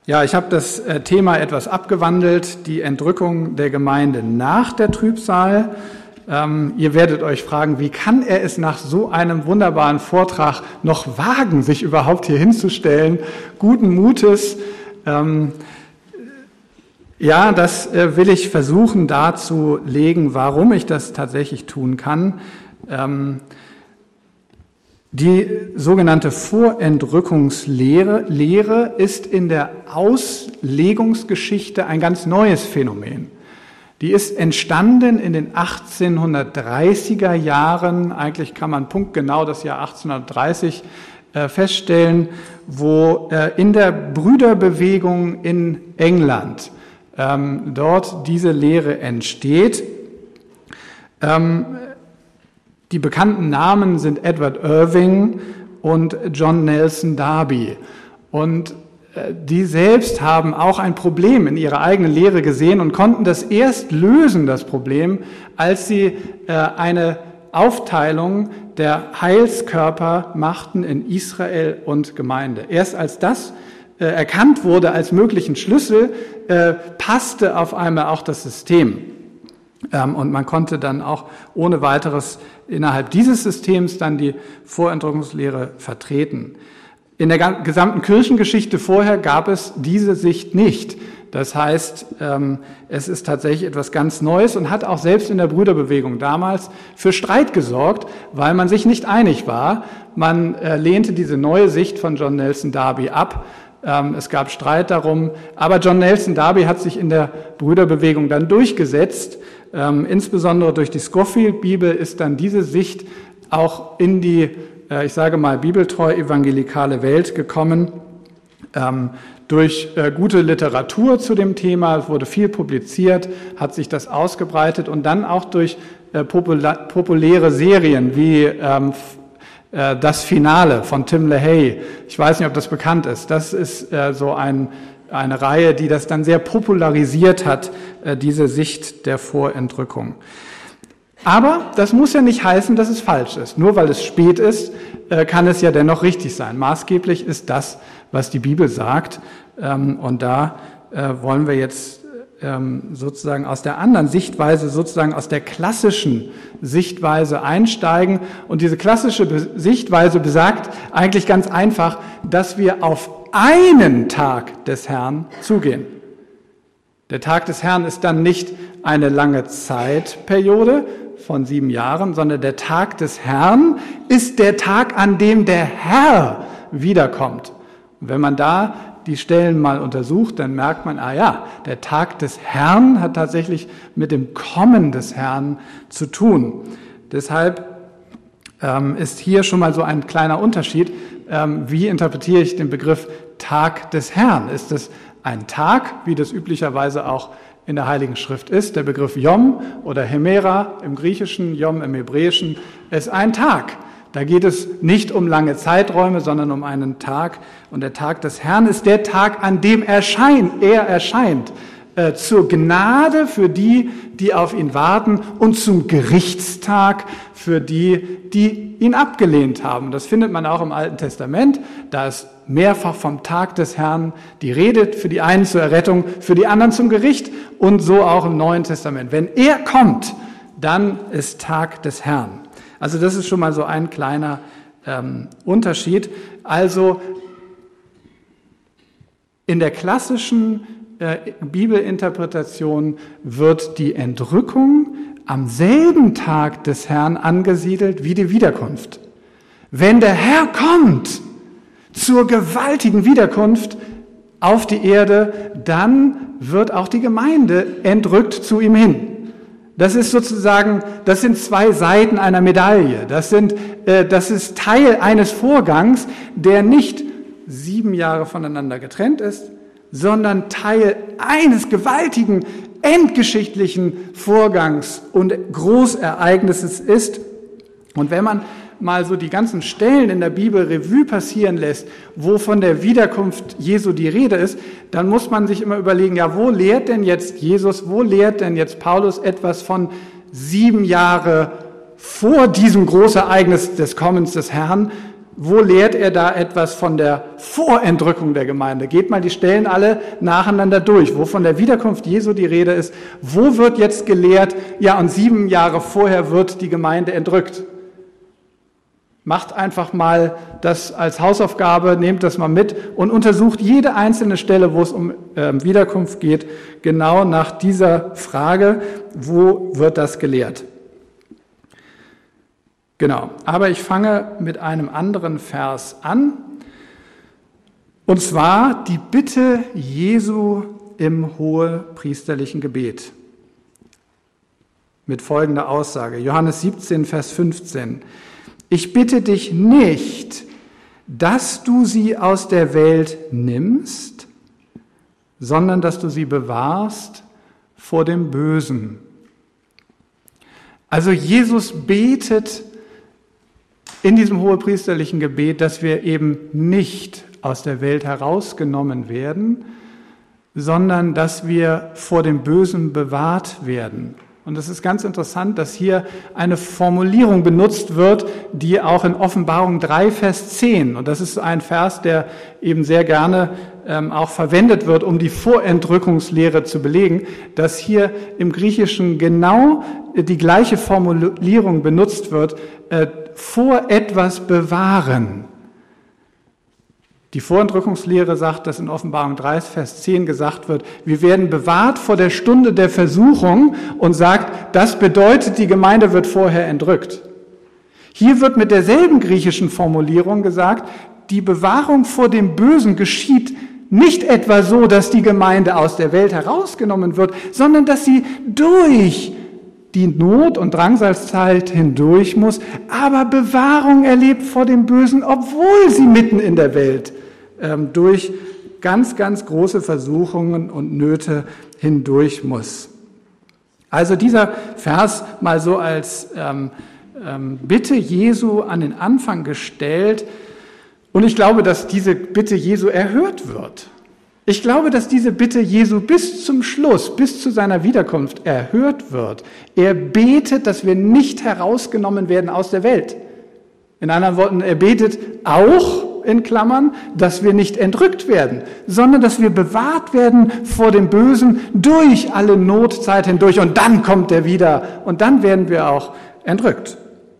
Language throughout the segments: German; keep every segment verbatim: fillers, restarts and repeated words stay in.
Ja, ich habe das Thema etwas abgewandelt, die Entrückung der Gemeinde nach der Trübsal. Ähm, ihr werdet euch fragen, wie kann er es nach so einem wunderbaren Vortrag noch wagen, sich überhaupt hier hinzustellen, guten Mutes. Ähm, ja, das äh, will ich versuchen darzulegen, warum ich das tatsächlich tun kann. Ähm, Die sogenannte Vorentrückungslehre Lehre ist in der Auslegungsgeschichte ein ganz neues Phänomen. Die ist entstanden in den achtzehnhundertdreißiger Jahren, eigentlich kann man punktgenau das Jahr achtzehnhundertdreißig äh, feststellen, wo äh, in der Brüderbewegung in England ähm, dort diese Lehre entsteht. Ähm, Die bekannten Namen sind Edward Irving und John Nelson Darby. Und die selbst haben auch ein Problem in ihrer eigenen Lehre gesehen und konnten das erst lösen, das Problem, als sie eine Aufteilung der Heilskörper machten in Israel und Gemeinde. Erst als das erkannt wurde als möglichen Schlüssel, passte auf einmal auch das System. Und man konnte dann auch ohne weiteres innerhalb dieses Systems dann die Vorentrückungslehre vertreten. In der gesamten Kirchengeschichte vorher gab es diese Sicht nicht. Das heißt, es ist tatsächlich etwas ganz Neues und hat auch selbst in der Brüderbewegung damals für Streit gesorgt, weil man sich nicht einig war. Man lehnte diese neue Sicht von John Nelson Darby ab. Es gab Streit darum, aber John Nelson Darby hat sich in der Brüderbewegung dann durchgesetzt. Ähm, insbesondere durch die Scofield-Bibel ist dann diese Sicht auch in die, äh, ich sage mal, bibeltreu evangelikale Welt gekommen. Ähm, durch äh, gute Literatur zu dem Thema wurde viel publiziert, hat sich das ausgebreitet und dann auch durch äh, popula- populäre Serien wie ähm, äh, Das Finale von Tim LaHaye. Ich weiß nicht, ob das bekannt ist. Das ist äh, so ein eine Reihe, die das dann sehr popularisiert hat, diese Sicht der Vorentrückung. Aber das muss ja nicht heißen, dass es falsch ist. Nur weil es spät ist, kann es ja dennoch richtig sein. Maßgeblich ist das, was die Bibel sagt. Und da wollen wir jetzt sozusagen aus der anderen Sichtweise, sozusagen aus der klassischen Sichtweise einsteigen. Und diese klassische Sichtweise besagt eigentlich ganz einfach, dass wir auf einen Tag des Herrn zugehen. Der Tag des Herrn ist dann nicht eine lange Zeitperiode von sieben Jahren, sondern der Tag des Herrn ist der Tag, an dem der Herr wiederkommt. Und wenn man da die Stellen mal untersucht, dann merkt man, ah ja, der Tag des Herrn hat tatsächlich mit dem Kommen des Herrn zu tun. Deshalb ähm, ist hier schon mal so ein kleiner Unterschied. Ähm, wie interpretiere ich den Begriff Tag des Herrn? Ist es ein Tag, wie das üblicherweise auch in der Heiligen Schrift ist? Der Begriff Yom oder Hemera im Griechischen, Yom im Hebräischen, ist ein Tag. Da geht es nicht um lange Zeiträume, sondern um einen Tag. Und der Tag des Herrn ist der Tag, an dem erscheint, er erscheint, äh, zur Gnade für die, die auf ihn warten und zum Gerichtstag für die, die ihn abgelehnt haben. Das findet man auch im Alten Testament. Da ist mehrfach vom Tag des Herrn die Rede, für die einen zur Errettung, für die anderen zum Gericht und so auch im Neuen Testament. Wenn er kommt, dann ist Tag des Herrn. Also das ist schon mal so ein kleiner ähm, Unterschied. Also in der klassischen äh, Bibelinterpretation wird die Entrückung am selben Tag des Herrn angesiedelt wie die Wiederkunft. Wenn der Herr kommt zur gewaltigen Wiederkunft auf die Erde, dann wird auch die Gemeinde entrückt zu ihm hin. Das ist sozusagen, das sind zwei Seiten einer Medaille. Das sind, äh, das ist Teil eines Vorgangs, der nicht sieben Jahre voneinander getrennt ist, sondern Teil eines gewaltigen, endgeschichtlichen Vorgangs und Großereignisses ist. Und wenn man mal so die ganzen Stellen in der Bibel Revue passieren lässt, wo von der Wiederkunft Jesu die Rede ist, dann muss man sich immer überlegen, ja, wo lehrt denn jetzt Jesus, wo lehrt denn jetzt Paulus etwas von sieben Jahre vor diesem Großereignis des Kommens des Herrn? wo lehrt er da etwas von der Vorentrückung der Gemeinde? Geht mal die Stellen alle nacheinander durch, wo von der Wiederkunft Jesu die Rede ist. Wo wird jetzt gelehrt, ja, und sieben Jahre vorher wird die Gemeinde entrückt? Macht einfach mal das als Hausaufgabe, nehmt das mal mit und untersucht jede einzelne Stelle, wo es um äh, Wiederkunft geht, genau nach dieser Frage, wo wird das gelehrt? Genau, aber ich fange mit einem anderen Vers an, und zwar die Bitte Jesu im hohepriesterlichen Gebet. Mit folgender Aussage, Johannes siebzehn, Vers fünfzehn. Ich bitte dich nicht, dass du sie aus der Welt nimmst, sondern dass du sie bewahrst vor dem Bösen. Also Jesus betet in diesem hohepriesterlichen Gebet, dass wir eben nicht aus der Welt herausgenommen werden, sondern dass wir vor dem Bösen bewahrt werden. Und es ist ganz interessant, dass hier eine Formulierung benutzt wird, die auch in Offenbarung drei, Vers zehn, und das ist ein Vers, der eben sehr gerne ähm, auch verwendet wird, um die Vorentrückungslehre zu belegen, dass hier im Griechischen genau die gleiche Formulierung benutzt wird, äh, vor etwas bewahren. Die Vorentrückungslehre sagt, dass in Offenbarung drei, Vers zehn gesagt wird, wir werden bewahrt vor der Stunde der Versuchung, und sagt, das bedeutet, die Gemeinde wird vorher entrückt. Hier wird mit derselben griechischen Formulierung gesagt, die Bewahrung vor dem Bösen geschieht nicht etwa so, dass die Gemeinde aus der Welt herausgenommen wird, sondern dass sie durch die Not- und Drangsalzzeit hindurch muss, aber Bewahrung erlebt vor dem Bösen, obwohl sie mitten in der Welt ähm, durch ganz, ganz große Versuchungen und Nöte hindurch muss. Also dieser Vers mal so als ähm, ähm, Bitte Jesu an den Anfang gestellt, und ich glaube, dass diese Bitte Jesu erhört wird. Ich glaube, dass diese Bitte Jesu bis zum Schluss, bis zu seiner Wiederkunft erhört wird. Er betet, dass wir nicht herausgenommen werden aus der Welt. In anderen Worten, er betet auch, in Klammern, dass wir nicht entrückt werden, sondern dass wir bewahrt werden vor dem Bösen durch alle Notzeit hindurch. Und dann kommt er wieder und dann werden wir auch entrückt.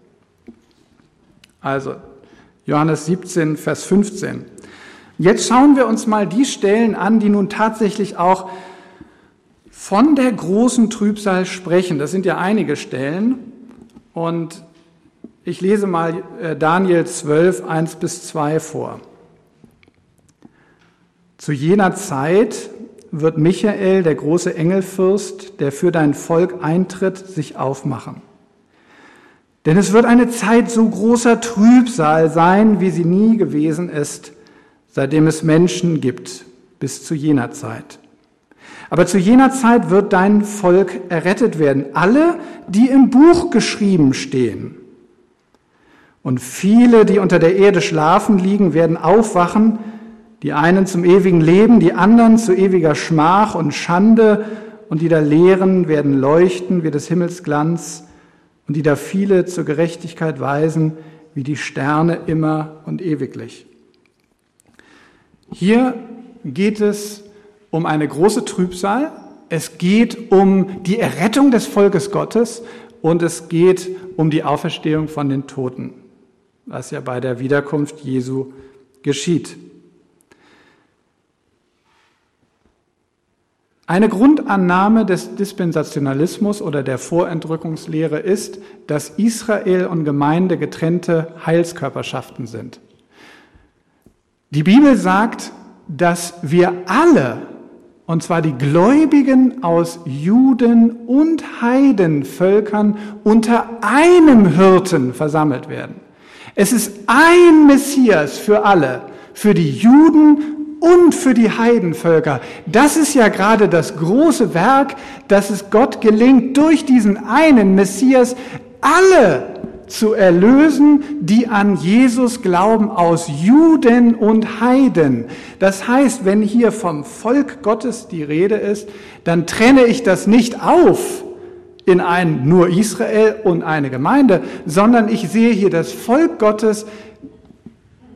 Also, Johannes siebzehn, Vers fünfzehn. Jetzt schauen wir uns mal die Stellen an, die nun tatsächlich auch von der großen Trübsal sprechen. Das sind ja einige Stellen. Und ich lese mal Daniel zwölf, eins bis zwei vor. Zu jener Zeit wird Michael, der große Engelfürst, der für dein Volk eintritt, sich aufmachen. Denn es wird eine Zeit so großer Trübsal sein, wie sie nie gewesen ist, seitdem es Menschen gibt, bis zu jener Zeit. Aber zu jener Zeit wird dein Volk errettet werden, alle, die im Buch geschrieben stehen. Und viele, die unter der Erde schlafen liegen, werden aufwachen, die einen zum ewigen Leben, die anderen zu ewiger Schmach und Schande, und die da lehren, werden leuchten wie des Himmels Glanz, und die da viele zur Gerechtigkeit weisen, wie die Sterne immer und ewiglich. Hier geht es um eine große Trübsal, es geht um die Errettung des Volkes Gottes und es geht um die Auferstehung von den Toten, was ja bei der Wiederkunft Jesu geschieht. Eine Grundannahme des Dispensationalismus oder der Vorentrückungslehre ist, dass Israel und Gemeinde getrennte Heilskörperschaften sind. Die Bibel sagt, dass wir alle, und zwar die Gläubigen aus Juden und Heidenvölkern, unter einem Hirten versammelt werden. Es ist ein Messias für alle, für die Juden und für die Heidenvölker. Das ist ja gerade das große Werk, dass es Gott gelingt, durch diesen einen Messias alle zu erlösen, die an Jesus glauben, aus Juden und Heiden. Das heißt, wenn hier vom Volk Gottes die Rede ist, dann trenne ich das nicht auf in ein nur Israel und eine Gemeinde, sondern ich sehe hier das Volk Gottes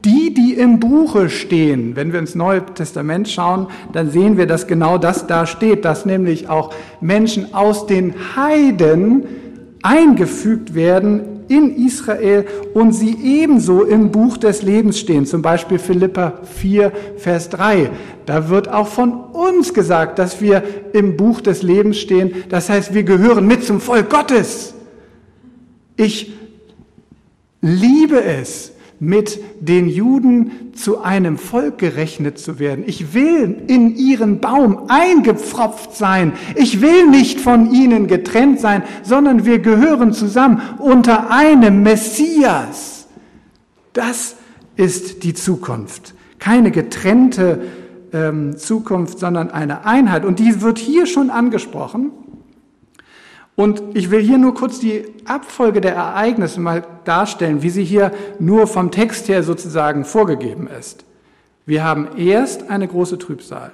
die, die im Buche stehen. Wenn wir ins Neue Testament schauen, dann sehen wir, dass genau das da steht, dass nämlich auch Menschen aus den Heiden eingefügt werden in Israel und sie ebenso im Buch des Lebens stehen. Zum Beispiel Philipper vier, Vers drei. Da wird auch von uns gesagt, dass wir im Buch des Lebens stehen. Das heißt, wir gehören mit zum Volk Gottes. Ich liebe es, mit den Juden zu einem Volk gerechnet zu werden. Ich will in ihren Baum eingepfropft sein. Ich will nicht von ihnen getrennt sein, sondern wir gehören zusammen unter einem Messias. Das ist die Zukunft. Keine getrennte ähm, Zukunft, sondern eine Einheit. Und die wird hier schon angesprochen. Und ich will hier nur kurz die Abfolge der Ereignisse mal darstellen, wie sie hier nur vom Text her sozusagen vorgegeben ist. Wir haben erst eine große Trübsal.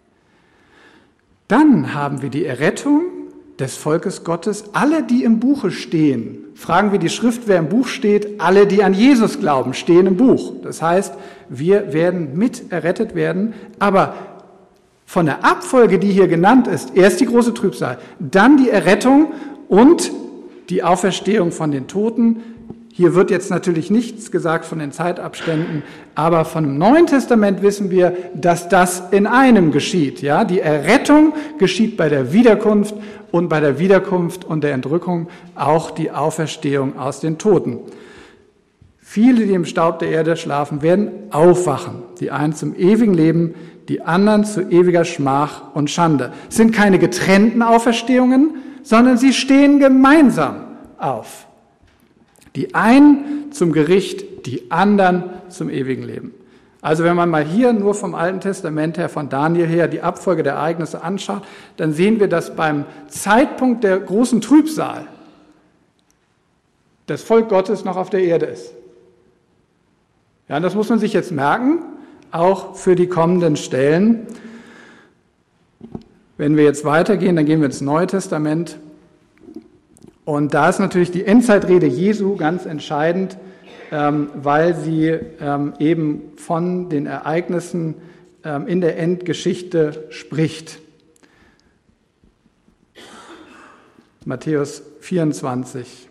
Dann haben wir die Errettung des Volkes Gottes, alle, die im Buche stehen. Fragen wir die Schrift, wer im Buch steht? Alle, die an Jesus glauben, stehen im Buch. Das heißt, wir werden mit errettet werden, aber von der Abfolge, die hier genannt ist, erst die große Trübsal, dann die Errettung und die Auferstehung von den Toten. Hier wird jetzt natürlich nichts gesagt von den Zeitabständen, aber von dem Neuen Testament wissen wir, dass das in einem geschieht. Ja, die Errettung geschieht bei der Wiederkunft und bei der Wiederkunft und der Entrückung auch die Auferstehung aus den Toten. Viele, die im Staub der Erde schlafen, werden aufwachen, die einen zum ewigen Leben, die anderen zu ewiger Schmach und Schande. Es sind keine getrennten Auferstehungen, sondern sie stehen gemeinsam auf. Die einen zum Gericht, die anderen zum ewigen Leben. Also wenn man mal hier nur vom Alten Testament her, von Daniel her, die Abfolge der Ereignisse anschaut, dann sehen wir, dass beim Zeitpunkt der großen Trübsal das Volk Gottes noch auf der Erde ist. Ja, und das muss man sich jetzt merken, auch für die kommenden Stellen. Wenn wir jetzt weitergehen, dann gehen wir ins Neue Testament. Und da ist natürlich die Endzeitrede Jesu ganz entscheidend, ähm, weil sie ähm, eben von den Ereignissen ähm, in der Endgeschichte spricht. Matthäus vierundzwanzig.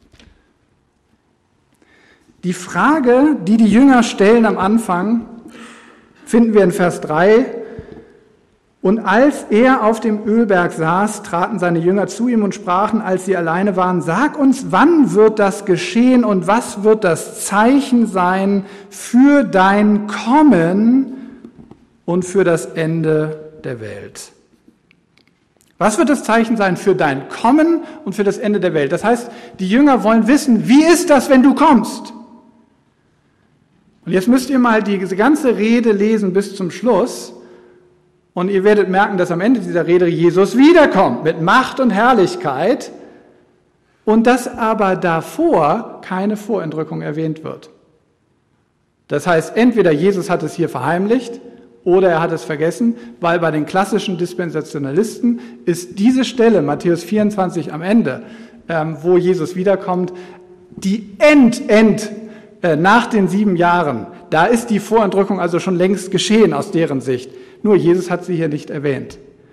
Die Frage, die die Jünger stellen am Anfang, finden wir in Vers drei. Und als er auf dem Ölberg saß, traten seine Jünger zu ihm und sprachen, als sie alleine waren, sag uns, wann wird das geschehen und was wird das Zeichen sein für dein Kommen und für das Ende der Welt? Was wird das Zeichen sein für dein Kommen und für das Ende der Welt? Das heißt, die Jünger wollen wissen, wie ist das, wenn du kommst? Und jetzt müsst ihr mal diese ganze Rede lesen bis zum Schluss. Und ihr werdet merken, dass am Ende dieser Rede Jesus wiederkommt mit Macht und Herrlichkeit und dass aber davor keine Vorentrückung erwähnt wird. Das heißt, entweder Jesus hat es hier verheimlicht oder er hat es vergessen, weil bei den klassischen Dispensationalisten ist diese Stelle, Matthäus vierundzwanzig am Ende, ähm, wo Jesus wiederkommt, die End, End, äh, nach den sieben Jahren. Da ist die Vorentrückung also schon längst geschehen aus deren Sicht. Nur Jesus hat sie hier nicht erwähnt.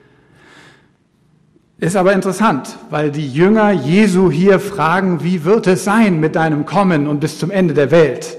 Ist aber interessant, weil die Jünger Jesu hier fragen, wie wird es sein mit deinem Kommen und bis zum Ende der Welt?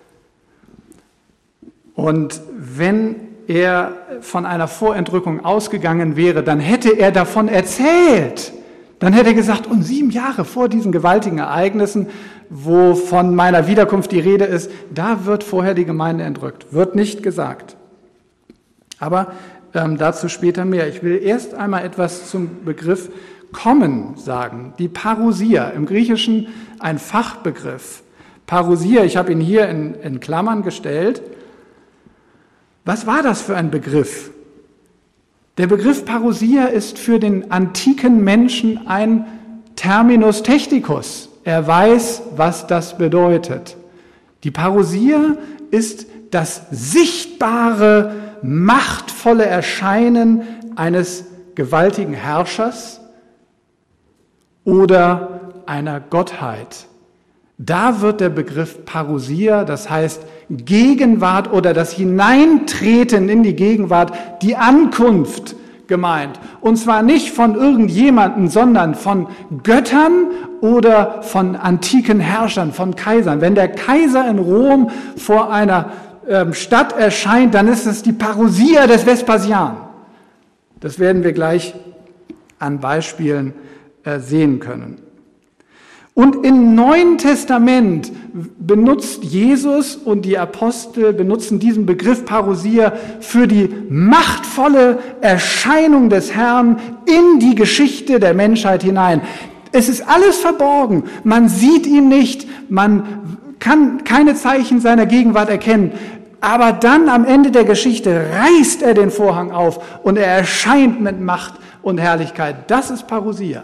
Und wenn er von einer Vorentrückung ausgegangen wäre, dann hätte er davon erzählt. Dann hätte er gesagt, und sieben Jahre vor diesen gewaltigen Ereignissen, wo von meiner Wiederkunft die Rede ist, da wird vorher die Gemeinde entrückt. Wird nicht gesagt. Aber ähm, dazu später mehr. Ich will erst einmal etwas zum Begriff Kommen sagen. Die Parousia, im Griechischen ein Fachbegriff. Parousia, ich habe ihn hier in, in Klammern gestellt. Was war das für ein Begriff? Der Begriff Parousia ist für den antiken Menschen ein Terminus technicus. Er weiß, was das bedeutet. Die Parousia ist das sichtbare, machtvolle Erscheinen eines gewaltigen Herrschers oder einer Gottheit. Da wird der Begriff Parousia, das heißt Gegenwart oder das Hineintreten in die Gegenwart, die Ankunft gemeint. Und zwar nicht von irgendjemandem, sondern von Göttern oder von antiken Herrschern, von Kaisern. Wenn der Kaiser in Rom vor einer ähm, Stadt erscheint, dann ist es die Parousia des Vespasian. Das werden wir gleich an Beispielen äh, sehen können. Und im Neuen Testament benutzt Jesus und die Apostel benutzen diesen Begriff Parousia für die machtvolle Erscheinung des Herrn in die Geschichte der Menschheit hinein. Es ist alles verborgen. Man sieht ihn nicht, man kann keine Zeichen seiner Gegenwart erkennen. Aber dann am Ende der Geschichte reißt er den Vorhang auf und er erscheint mit Macht und Herrlichkeit. Das ist Parousia.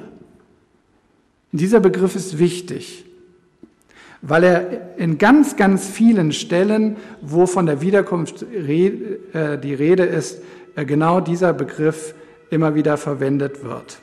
Dieser Begriff ist wichtig, weil er in ganz, ganz vielen Stellen, wo von der Wiederkunft die Rede ist, genau dieser Begriff immer wieder verwendet wird.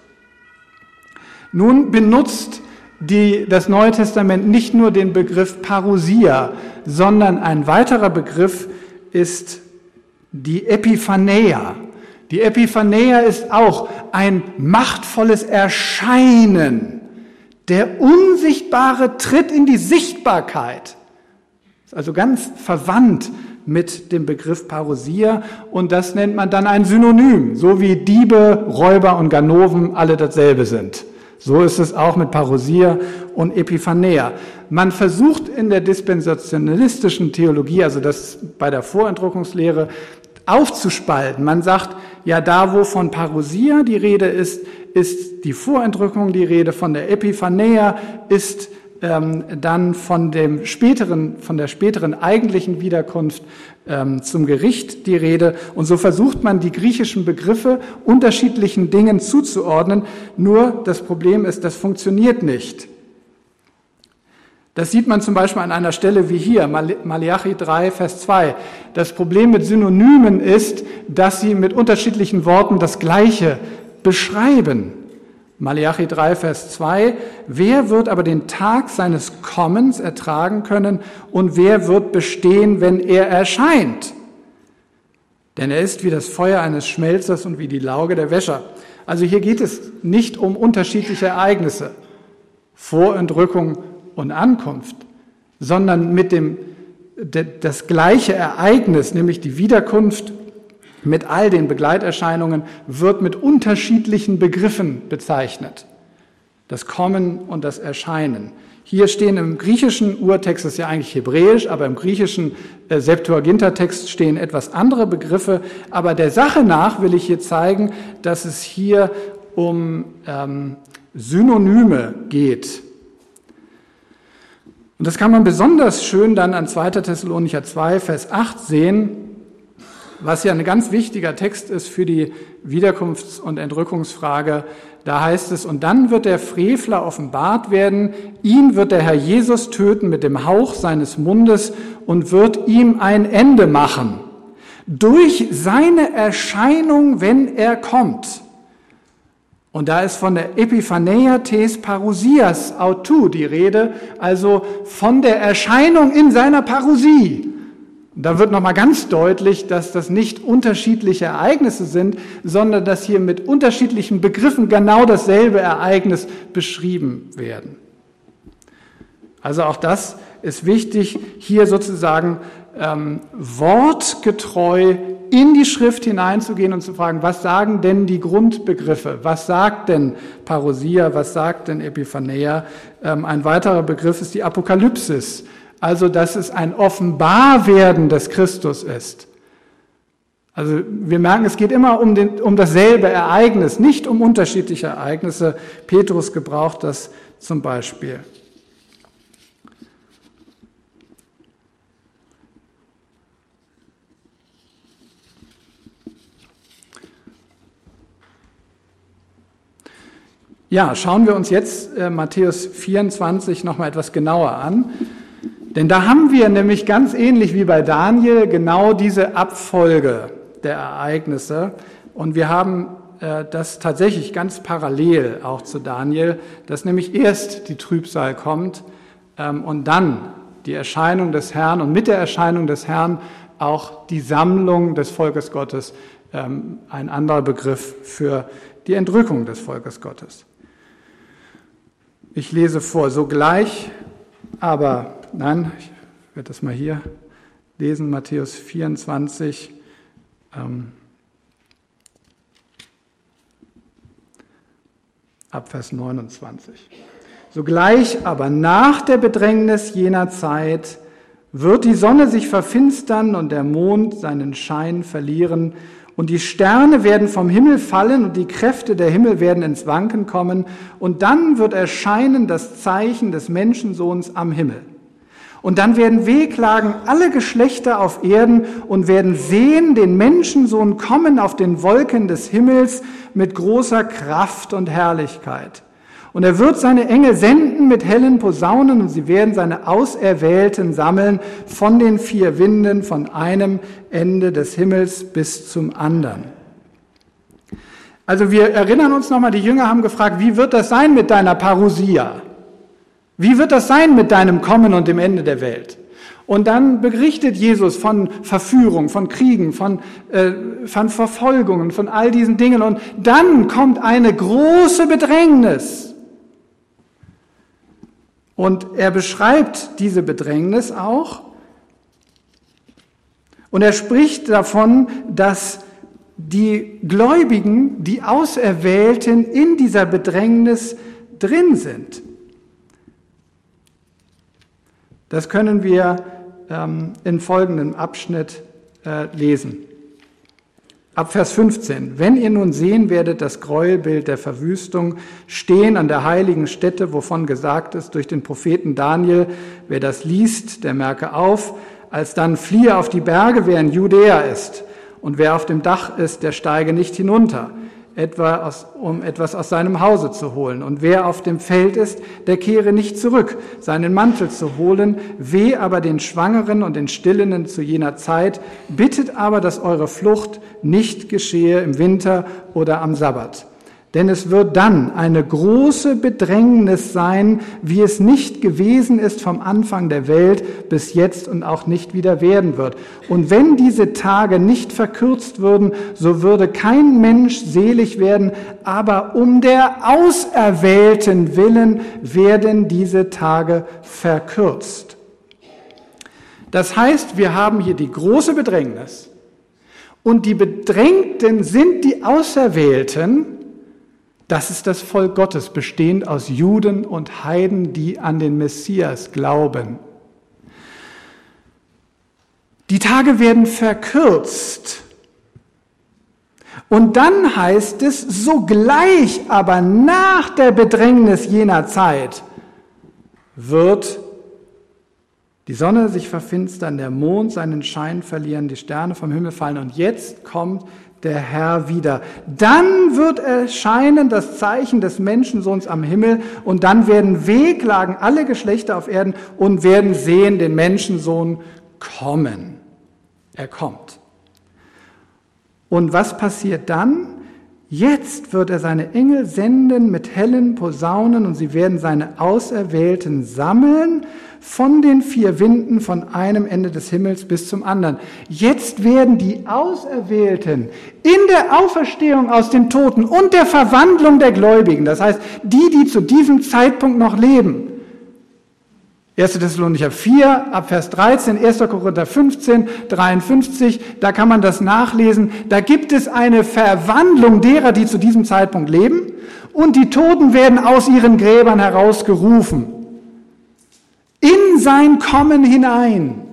Nun benutzt die, das Neue Testament nicht nur den Begriff Parousia, sondern ein weiterer Begriff ist die Epiphaneia. Die Epiphaneia ist auch ein machtvolles Erscheinen. Der Unsichtbare tritt in die Sichtbarkeit. Ist also ganz verwandt mit dem Begriff Parousia und das nennt man dann ein Synonym, so wie Diebe, Räuber und Ganoven alle dasselbe sind. So ist es auch mit Parousia und Epiphaneia. Man versucht in der dispensationalistischen Theologie, also das bei der Vorentrückungslehre, aufzuspalten. Man sagt, ja, da wo von Parousia die Rede ist, ist die Vorentrückung die Rede, von der Epiphaneia ist ähm, dann von dem späteren, von der späteren eigentlichen Wiederkunft ähm, zum Gericht die Rede. Und so versucht man, die griechischen Begriffe unterschiedlichen Dingen zuzuordnen. Nur das Problem ist, das funktioniert nicht. Das sieht man zum Beispiel an einer Stelle wie hier, Maleachi drei, Vers zwei. Das Problem mit Synonymen ist, dass sie mit unterschiedlichen Worten das Gleiche beschreiben. Maleachi drei, Vers zwei. Wer wird aber den Tag seines Kommens ertragen können und wer wird bestehen, wenn er erscheint? Denn er ist wie das Feuer eines Schmelzers und wie die Lauge der Wäscher. Also hier geht es nicht um unterschiedliche Ereignisse, Vorentrückung und Ankunft, sondern mit dem das gleiche Ereignis, nämlich die Wiederkunft mit all den Begleiterscheinungen, wird mit unterschiedlichen Begriffen bezeichnet. Das Kommen und das Erscheinen. Hier stehen im griechischen Urtext, das ist ja eigentlich hebräisch, aber im griechischen äh, Septuaginta-Text stehen etwas andere Begriffe. Aber der Sache nach will ich hier zeigen, dass es hier um ähm, Synonyme geht. Und das kann man besonders schön dann an zweiter Thessalonicher zwei, Vers acht sehen, was ja ein ganz wichtiger Text ist für die Wiederkunfts- und Entrückungsfrage. Da heißt es, und dann wird der Frevler offenbart werden, ihn wird der Herr Jesus töten mit dem Hauch seines Mundes und wird ihm ein Ende machen. Durch seine Erscheinung, wenn er kommt. Und da ist von der Epiphaneia tes Parousias autou die Rede, also von der Erscheinung in seiner Parousie. Da wird nochmal ganz deutlich, dass das nicht unterschiedliche Ereignisse sind, sondern dass hier mit unterschiedlichen Begriffen genau dasselbe Ereignis beschrieben werden. Also auch das ist wichtig, hier sozusagen ähm, wortgetreu in die Schrift hineinzugehen und zu fragen, was sagen denn die Grundbegriffe? Was sagt denn Parousia? Was sagt denn Epiphaneia? Ähm, ein weiterer Begriff ist die Apokalypsis. Also, dass es ein Offenbarwerden des Christus ist. Also, wir merken, es geht immer um, den, um dasselbe Ereignis, nicht um unterschiedliche Ereignisse. Petrus gebraucht das zum Beispiel. Ja, schauen wir uns jetzt äh, Matthäus vierundzwanzig noch mal etwas genauer an. Denn da haben wir nämlich ganz ähnlich wie bei Daniel genau diese Abfolge der Ereignisse. Und wir haben äh, das tatsächlich ganz parallel auch zu Daniel, dass nämlich erst die Trübsal kommt, und dann die Erscheinung des Herrn und mit der Erscheinung des Herrn auch die Sammlung des Volkes Gottes, ein anderer Begriff für die Entrückung des Volkes Gottes. Ich lese vor, sogleich, aber, nein, ich werde das mal hier lesen, Matthäus vierundzwanzig, ähm, ab Vers neunundzwanzig. Sogleich aber nach der Bedrängnis jener Zeit wird die Sonne sich verfinstern und der Mond seinen Schein verlieren und die Sterne werden vom Himmel fallen und die Kräfte der Himmel werden ins Wanken kommen und dann wird erscheinen das Zeichen des Menschensohns am Himmel. Und dann werden wehklagen alle Geschlechter auf Erden und werden sehen den Menschensohn kommen auf den Wolken des Himmels mit großer Kraft und Herrlichkeit. Und er wird seine Engel senden mit hellen Posaunen und sie werden seine Auserwählten sammeln von den vier Winden, von einem Ende des Himmels bis zum anderen. Also wir erinnern uns nochmal, die Jünger haben gefragt, wie wird das sein mit deiner Parousia? Wie wird das sein mit deinem Kommen und dem Ende der Welt? Und dann berichtet Jesus von Verführung, von Kriegen, von, äh, von Verfolgungen, von all diesen Dingen. Und dann kommt eine große Bedrängnis. Und er beschreibt diese Bedrängnis auch. Und er spricht davon, dass die Gläubigen, die Auserwählten in dieser Bedrängnis drin sind. Das können wir ähm, in folgendem Abschnitt äh, lesen. Ab Vers fünfzehn. Wenn ihr nun sehen werdet das Gräuelbild der Verwüstung stehen an der heiligen Stätte, wovon gesagt ist durch den Propheten Daniel, wer das liest, der merke auf, alsdann fliehe auf die Berge, wer in Judäa ist, und wer auf dem Dach ist, der steige nicht hinunter, etwa aus, um etwas aus seinem Hause zu holen. Und wer auf dem Feld ist, der kehre nicht zurück, seinen Mantel zu holen. Weh aber den Schwangeren und den Stillenden zu jener Zeit. Bittet aber, dass eure Flucht nicht geschehe im Winter oder am Sabbat. Denn es wird dann eine große Bedrängnis sein, wie es nicht gewesen ist vom Anfang der Welt bis jetzt und auch nicht wieder werden wird. Und wenn diese Tage nicht verkürzt würden, so würde kein Mensch selig werden, aber um der Auserwählten willen werden diese Tage verkürzt. Das heißt, wir haben hier die große Bedrängnis und die Bedrängten sind die Auserwählten. Das ist das Volk Gottes, bestehend aus Juden und Heiden, die an den Messias glauben. Die Tage werden verkürzt. Und dann heißt es, sogleich aber nach der Bedrängnis jener Zeit wird die Sonne sich verfinstern, der Mond seinen Schein verlieren, die Sterne vom Himmel fallen. Und jetzt kommt der Herr wieder. Dann wird erscheinen das Zeichen des Menschensohns am Himmel und dann werden wehklagen alle Geschlechter auf Erden und werden sehen den Menschensohn kommen. Er kommt. Und was passiert dann? Jetzt wird er seine Engel senden mit hellen Posaunen und sie werden seine Auserwählten sammeln von den vier Winden von einem Ende des Himmels bis zum anderen. Jetzt werden die Auserwählten in der Auferstehung aus den Toten und der Verwandlung der Gläubigen, das heißt, die, die zu diesem Zeitpunkt noch leben, erster Thessalonicher vier, ab Vers dreizehn, erster Korinther fünfzehn, dreiundfünfzig, da kann man das nachlesen. Da gibt es eine Verwandlung derer, die zu diesem Zeitpunkt leben, und die Toten werden aus ihren Gräbern herausgerufen. In sein Kommen hinein.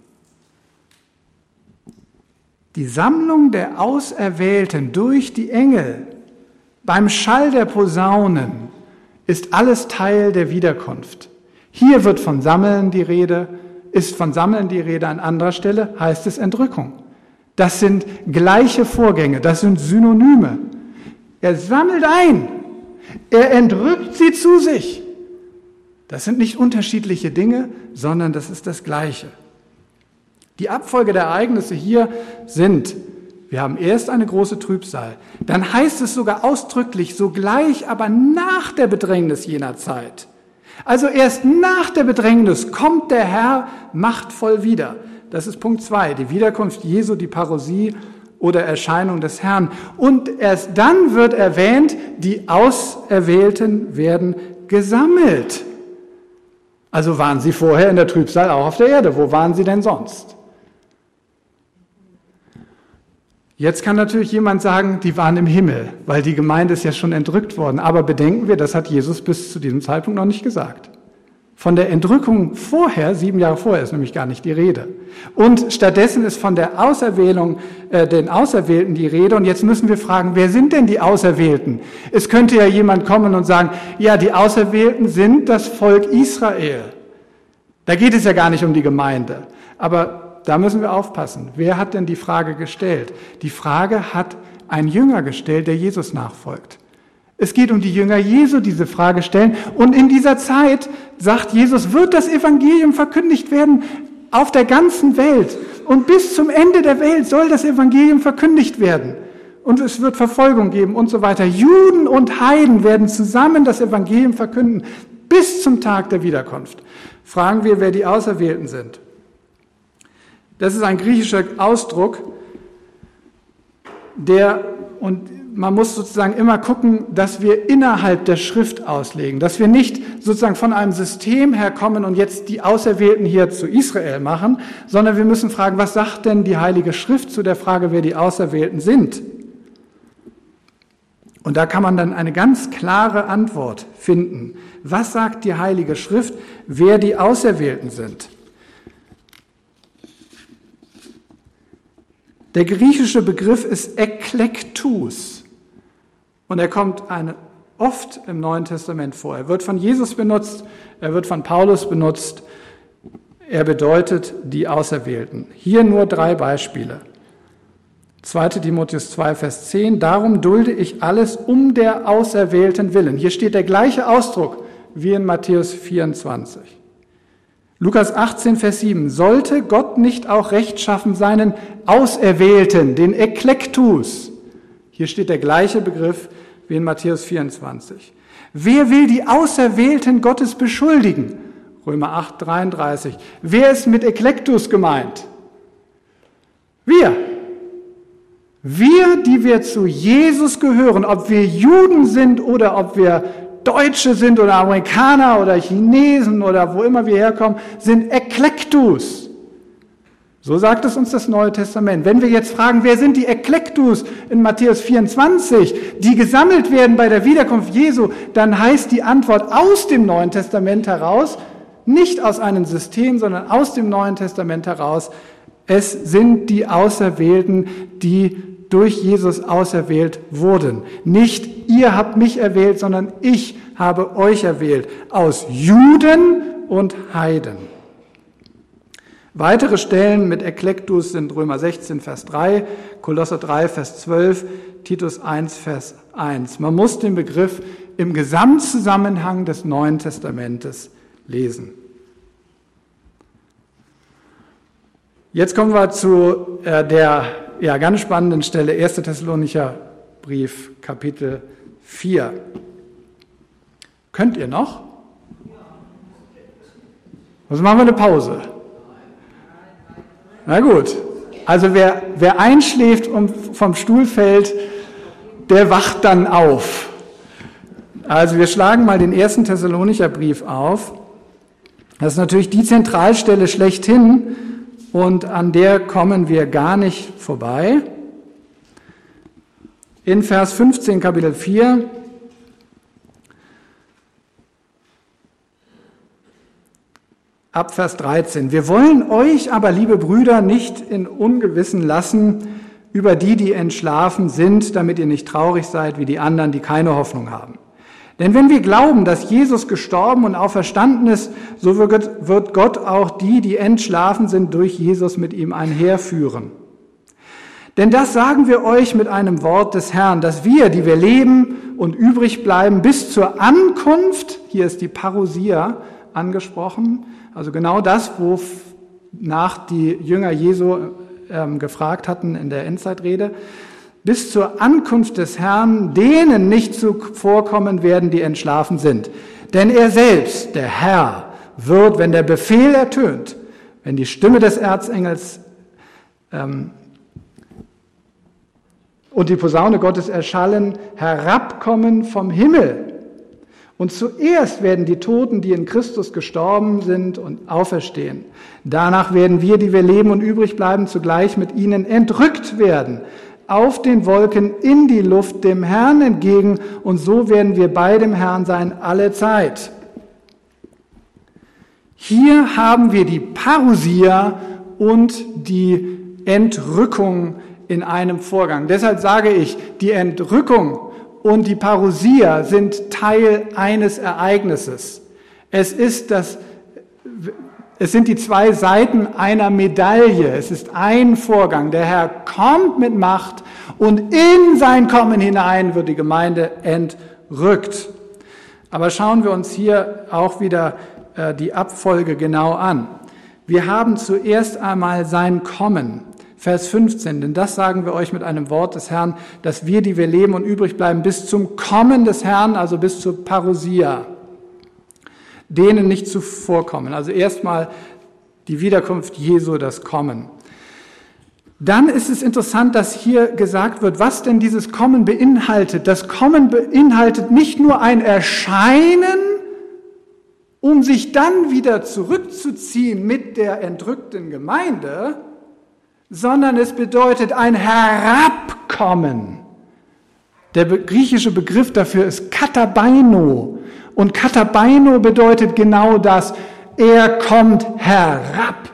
Die Sammlung der Auserwählten durch die Engel beim Schall der Posaunen ist alles Teil der Wiederkunft. Hier wird von Sammeln die Rede, ist von Sammeln die Rede, an anderer Stelle heißt es Entrückung. Das sind gleiche Vorgänge, das sind Synonyme. Er sammelt ein, er entrückt sie zu sich. Das sind nicht unterschiedliche Dinge, sondern das ist das Gleiche. Die Abfolge der Ereignisse hier sind, wir haben erst eine große Trübsal, dann heißt es sogar ausdrücklich, sogleich aber nach der Bedrängnis jener Zeit. Also erst nach der Bedrängnis kommt der Herr machtvoll wieder. Das ist Punkt zwei, die Wiederkunft Jesu, die Parousie oder Erscheinung des Herrn. Und erst dann wird erwähnt, die Auserwählten werden gesammelt. Also waren sie vorher in der Trübsal auch auf der Erde. Wo waren sie denn sonst? Jetzt kann natürlich jemand sagen, die waren im Himmel, weil die Gemeinde ist ja schon entrückt worden. Aber bedenken wir, das hat Jesus bis zu diesem Zeitpunkt noch nicht gesagt. Von der Entrückung vorher, sieben Jahre vorher, ist nämlich gar nicht die Rede. Und stattdessen ist von der Auserwählung, äh, den Auserwählten die Rede. Und jetzt müssen wir fragen, wer sind denn die Auserwählten? Es könnte ja jemand kommen und sagen, ja, die Auserwählten sind das Volk Israel. Da geht es ja gar nicht um die Gemeinde. Aber da müssen wir aufpassen. Wer hat denn die Frage gestellt? Die Frage hat ein Jünger gestellt, der Jesus nachfolgt. Es geht um die Jünger Jesu, diese Frage stellen. Und in dieser Zeit, sagt Jesus, wird das Evangelium verkündigt werden auf der ganzen Welt. Und bis zum Ende der Welt soll das Evangelium verkündigt werden. Und es wird Verfolgung geben und so weiter. Juden und Heiden werden zusammen das Evangelium verkünden bis zum Tag der Wiederkunft. Fragen wir, wer die Auserwählten sind. Das ist ein griechischer Ausdruck, der, und man muss sozusagen immer gucken, dass wir innerhalb der Schrift auslegen, dass wir nicht sozusagen von einem System herkommen und jetzt die Auserwählten hier zu Israel machen, sondern wir müssen fragen, was sagt denn die Heilige Schrift zu der Frage, wer die Auserwählten sind? Und da kann man dann eine ganz klare Antwort finden. Was sagt die Heilige Schrift, wer die Auserwählten sind? Der griechische Begriff ist Eklektus und er kommt eine, oft im Neuen Testament vor. Er wird von Jesus benutzt, er wird von Paulus benutzt, er bedeutet die Auserwählten. Hier nur drei Beispiele. zweiter Timotheus zwei, Vers zehn, darum dulde ich alles um der Auserwählten willen. Hier steht der gleiche Ausdruck wie in Matthäus vierundzwanzig. Lukas achtzehn, Vers sieben, sollte Gott nicht auch rechtschaffen seinen Auserwählten, den Eklektus? Hier steht der gleiche Begriff wie in Matthäus vierundzwanzig. Wer will die Auserwählten Gottes beschuldigen? Römer acht, dreiunddreißig. Wer ist mit Eklektus gemeint? Wir. Wir, die wir zu Jesus gehören, ob wir Juden sind oder ob wir Deutsche sind oder Amerikaner oder Chinesen oder wo immer wir herkommen, sind Eklektus. So sagt es uns das Neue Testament. Wenn wir jetzt fragen, wer sind die Eklektus in Matthäus vierundzwanzig, die gesammelt werden bei der Wiederkunft Jesu, dann heißt die Antwort aus dem Neuen Testament heraus, nicht aus einem System, sondern aus dem Neuen Testament heraus, es sind die Auserwählten, die durch Jesus auserwählt wurden. Nicht ihr habt mich erwählt, sondern ich habe euch erwählt, aus Juden und Heiden. Weitere Stellen mit Eklektus sind Römer sechzehn, Vers drei, Kolosser drei, Vers zwölf, Titus eins, Vers eins. Man muss den Begriff im Gesamtzusammenhang des Neuen Testamentes lesen. Jetzt kommen wir zu äh, der ja, ganz spannenden Stelle, erster Thessalonicher Brief, Kapitel vier. Könnt ihr noch? Also machen wir eine Pause. Na gut, also wer, wer einschläft und vom Stuhl fällt, der wacht dann auf. Also wir schlagen mal den ersten Thessalonicher Brief auf. Das ist natürlich die Zentralstelle schlechthin und an der kommen wir gar nicht vorbei. In Vers fünfzehn, Kapitel vier, ab Vers dreizehn. Wir wollen euch aber, liebe Brüder, nicht in Ungewissen lassen über die, die entschlafen sind, damit ihr nicht traurig seid wie die anderen, die keine Hoffnung haben. Denn wenn wir glauben, dass Jesus gestorben und auferstanden ist, so wird Gott auch die, die entschlafen sind, durch Jesus mit ihm einherführen. Denn das sagen wir euch mit einem Wort des Herrn, dass wir, die wir leben und übrig bleiben, bis zur Ankunft, hier ist die Parousia angesprochen, also genau das, wonach die Jünger Jesu ähm, gefragt hatten in der Endzeitrede, bis zur Ankunft des Herrn denen nicht zuvorkommen werden, die entschlafen sind. Denn er selbst, der Herr, wird, wenn der Befehl ertönt, wenn die Stimme des Erzengels ähm, und die Posaune Gottes erschallen, herabkommen vom Himmel. Und zuerst werden die Toten, die in Christus gestorben sind, und auferstehen. Danach werden wir, die wir leben und übrig bleiben, zugleich mit ihnen entrückt werden, auf den Wolken in die Luft dem Herrn entgegen, und so werden wir bei dem Herrn sein alle Zeit. Hier haben wir die Parousia und die Entrückung in einem Vorgang. Deshalb sage ich, die Entrückung und die Parousia sind Teil eines Ereignisses. Es ist das, es sind die zwei Seiten einer Medaille. Es ist ein Vorgang. Der Herr kommt mit Macht und in sein Kommen hinein wird die Gemeinde entrückt. Aber schauen wir uns hier auch wieder äh, die Abfolge genau an. Wir haben zuerst einmal sein Kommen. Vers fünfzehn, denn das sagen wir euch mit einem Wort des Herrn, dass wir, die wir leben und übrig bleiben, bis zum Kommen des Herrn, also bis zur Parousia, denen nicht zuvorkommen. Also erstmal die Wiederkunft Jesu, das Kommen. Dann ist es interessant, dass hier gesagt wird, was denn dieses Kommen beinhaltet. Das Kommen beinhaltet nicht nur ein Erscheinen, um sich dann wieder zurückzuziehen mit der entrückten Gemeinde, sondern es bedeutet ein Herabkommen. Der griechische Begriff dafür ist katabaino. Und katabaino bedeutet genau das. Er kommt herab.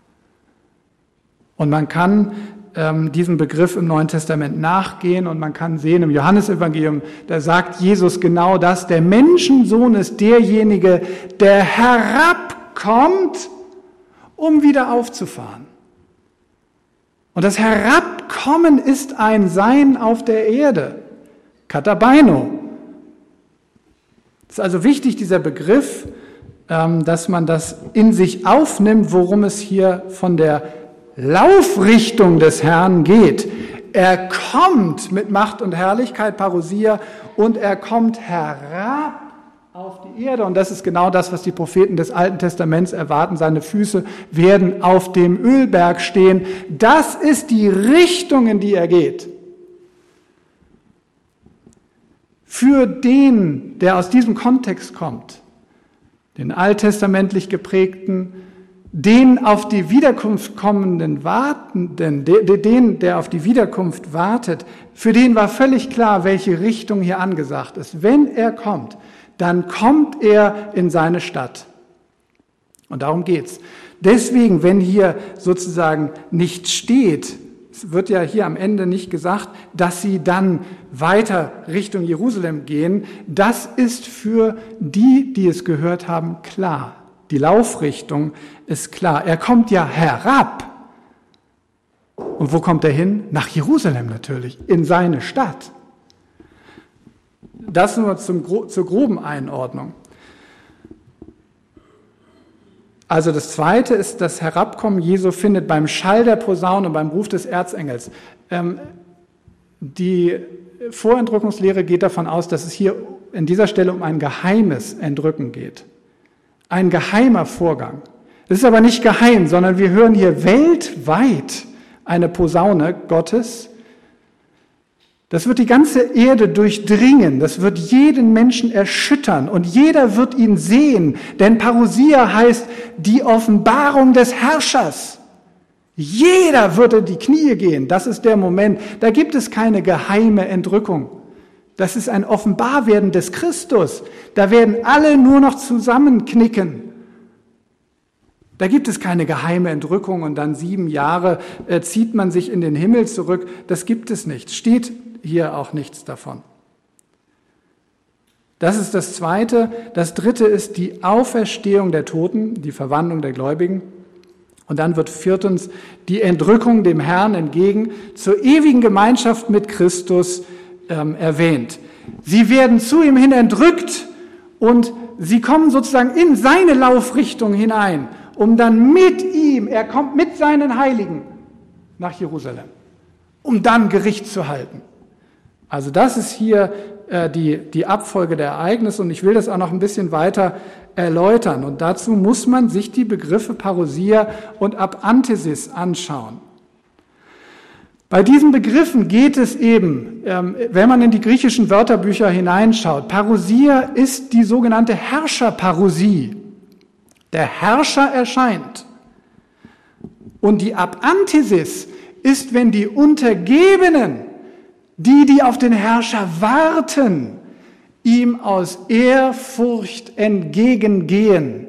Und man kann ähm, diesem Begriff im Neuen Testament nachgehen und man kann sehen im Johannesevangelium, da sagt Jesus genau das. Der Menschensohn ist derjenige, der herabkommt, um wieder aufzufahren. Und das Herabkommen ist ein Sein auf der Erde. Katabaino. Es ist also wichtig, dieser Begriff, dass man das in sich aufnimmt, worum es hier von der Laufrichtung des Herrn geht. Er kommt mit Macht und Herrlichkeit, Parousia, und er kommt herab auf die Erde. Und das ist genau das, was die Propheten des Alten Testaments erwarten. Seine Füße werden auf dem Ölberg stehen. Das ist die Richtung, in die er geht. Für den, der aus diesem Kontext kommt, den alttestamentlich geprägten, den auf die Wiederkunft kommenden Wartenden, den, der auf die Wiederkunft wartet, für den war völlig klar, welche Richtung hier angesagt ist. Wenn er kommt, dann kommt er in seine Stadt. Und darum geht's. Deswegen, wenn hier sozusagen nicht steht, es wird ja hier am Ende nicht gesagt, dass sie dann weiter Richtung Jerusalem gehen, das ist für die, die es gehört haben, klar. Die Laufrichtung ist klar. Er kommt ja herab. Und wo kommt er hin? Nach Jerusalem natürlich, in seine Stadt. Das nur zum, zur groben Einordnung. Also das Zweite ist, das Herabkommen Jesu findet beim Schall der Posaune, beim Ruf des Erzengels. Ähm, die Vorentrückungslehre geht davon aus, dass es hier an dieser Stelle um ein geheimes Entrücken geht. Ein geheimer Vorgang. Das ist aber nicht geheim, sondern wir hören hier weltweit eine Posaune Gottes. Das wird die ganze Erde durchdringen, das wird jeden Menschen erschüttern und jeder wird ihn sehen, denn Parousia heißt die Offenbarung des Herrschers. Jeder wird in die Knie gehen, das ist der Moment, da gibt es keine geheime Entrückung. Das ist ein Offenbarwerden des Christus, da werden alle nur noch zusammenknicken. Da gibt es keine geheime Entrückung und dann sieben Jahre äh, zieht man sich in den Himmel zurück, das gibt es nicht, steht hier auch nichts davon. Das ist das Zweite. Das Dritte ist die Auferstehung der Toten, die Verwandlung der Gläubigen. Und dann wird viertens die Entrückung dem Herrn entgegen zur ewigen Gemeinschaft mit Christus ähm, erwähnt. Sie werden zu ihm hin entrückt und sie kommen sozusagen in seine Laufrichtung hinein, um dann mit ihm, er kommt mit seinen Heiligen nach Jerusalem, um dann Gericht zu halten. Also das ist hier äh, die, die Abfolge der Ereignisse und ich will das auch noch ein bisschen weiter erläutern. Und dazu muss man sich die Begriffe Parousia und Apanthesis anschauen. Bei diesen Begriffen geht es eben, ähm, wenn man in die griechischen Wörterbücher hineinschaut, Parousia ist die sogenannte Herrscherparousie. Der Herrscher erscheint. Und die Apanthesis ist, wenn die Untergebenen, die, die auf den Herrscher warten, ihm aus Ehrfurcht entgegengehen,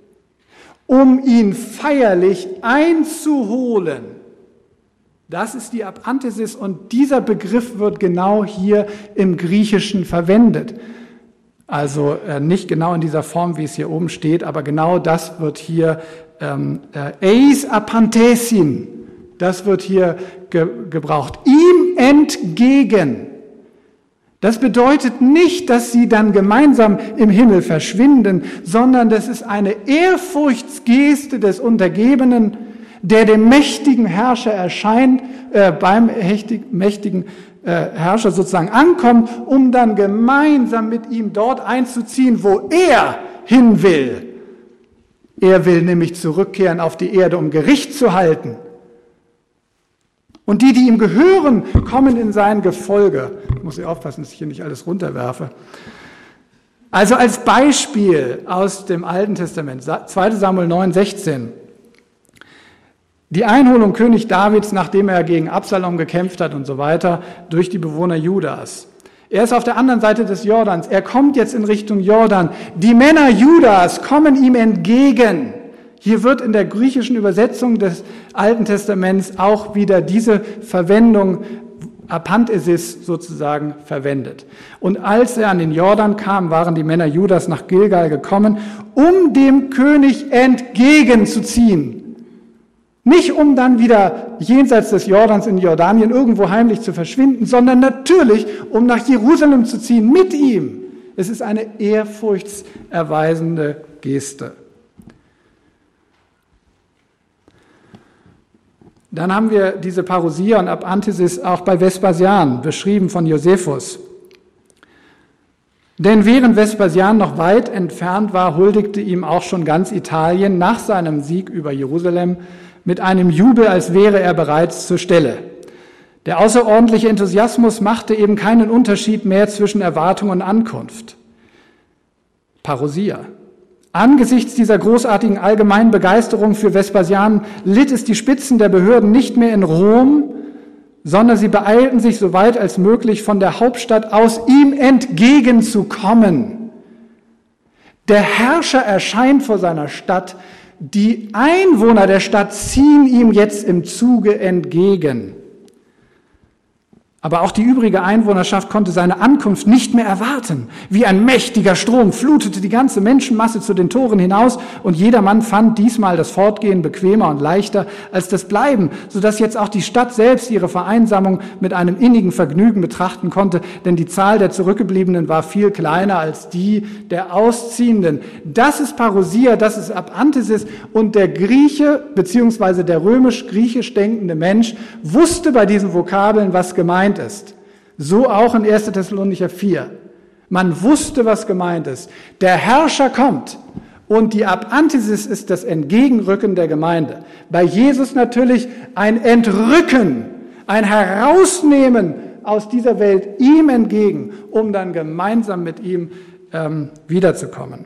um ihn feierlich einzuholen. Das ist die Apanthesis und dieser Begriff wird genau hier im Griechischen verwendet. Also äh, nicht genau in dieser Form, wie es hier oben steht, aber genau das wird hier ähm, äh, eis apanthesin, das wird hier ge- gebraucht. Ihm entgegen. Das bedeutet nicht, dass sie dann gemeinsam im Himmel verschwinden, sondern das ist eine Ehrfurchtsgeste des Untergebenen, der dem mächtigen Herrscher erscheint, äh, beim mächtig, mächtigen äh, Herrscher sozusagen ankommt, um dann gemeinsam mit ihm dort einzuziehen, wo er hin will. Er will nämlich zurückkehren auf die Erde, um Gericht zu halten. Und die, die ihm gehören, kommen in sein Gefolge. Ich muss hier aufpassen, dass ich hier nicht alles runterwerfe. Also als Beispiel aus dem Alten Testament, zweiter Samuel neun, sechzehn. Die Einholung König Davids, nachdem er gegen Absalom gekämpft hat und so weiter, durch die Bewohner Judas. Er ist auf der anderen Seite des Jordans. Er kommt jetzt in Richtung Jordan. Die Männer Judas kommen ihm entgegen. Hier wird in der griechischen Übersetzung des Alten Testaments auch wieder diese Verwendung Apanthesis sozusagen verwendet. Und als er an den Jordan kam, waren die Männer Judas nach Gilgal gekommen, um dem König entgegenzuziehen. Nicht um dann wieder jenseits des Jordans in Jordanien irgendwo heimlich zu verschwinden, sondern natürlich, um nach Jerusalem zu ziehen mit ihm. Es ist eine ehrfurchtserweisende Geste. Dann haben wir diese Parousia und Apanthesis auch bei Vespasian, beschrieben von Josephus. Denn während Vespasian noch weit entfernt war, huldigte ihm auch schon ganz Italien nach seinem Sieg über Jerusalem mit einem Jubel, als wäre er bereits zur Stelle. Der außerordentliche Enthusiasmus machte eben keinen Unterschied mehr zwischen Erwartung und Ankunft. Parousia. Angesichts dieser großartigen allgemeinen Begeisterung für Vespasian litt es die Spitzen der Behörden nicht mehr in Rom, sondern sie beeilten sich so weit als möglich von der Hauptstadt aus, ihm entgegenzukommen. Der Herrscher erscheint vor seiner Stadt, die Einwohner der Stadt ziehen ihm jetzt im Zuge entgegen. Aber auch die übrige Einwohnerschaft konnte seine Ankunft nicht mehr erwarten. Wie ein mächtiger Strom flutete die ganze Menschenmasse zu den Toren hinaus und jedermann fand diesmal das Fortgehen bequemer und leichter als das Bleiben, sodass jetzt auch die Stadt selbst ihre Vereinsamung mit einem innigen Vergnügen betrachten konnte, denn die Zahl der Zurückgebliebenen war viel kleiner als die der Ausziehenden. Das ist Parousia, das ist Apanthesis und der Grieche bzw. der römisch-griechisch denkende Mensch wusste bei diesen Vokabeln, was gemeint ist. So auch in erster Thessalonicher vier. Man wusste, was gemeint ist. Der Herrscher kommt und die Apanthesis ist das Entgegenrücken der Gemeinde. Bei Jesus natürlich ein Entrücken, ein Herausnehmen aus dieser Welt ihm entgegen, um dann gemeinsam mit ihm ähm, wiederzukommen.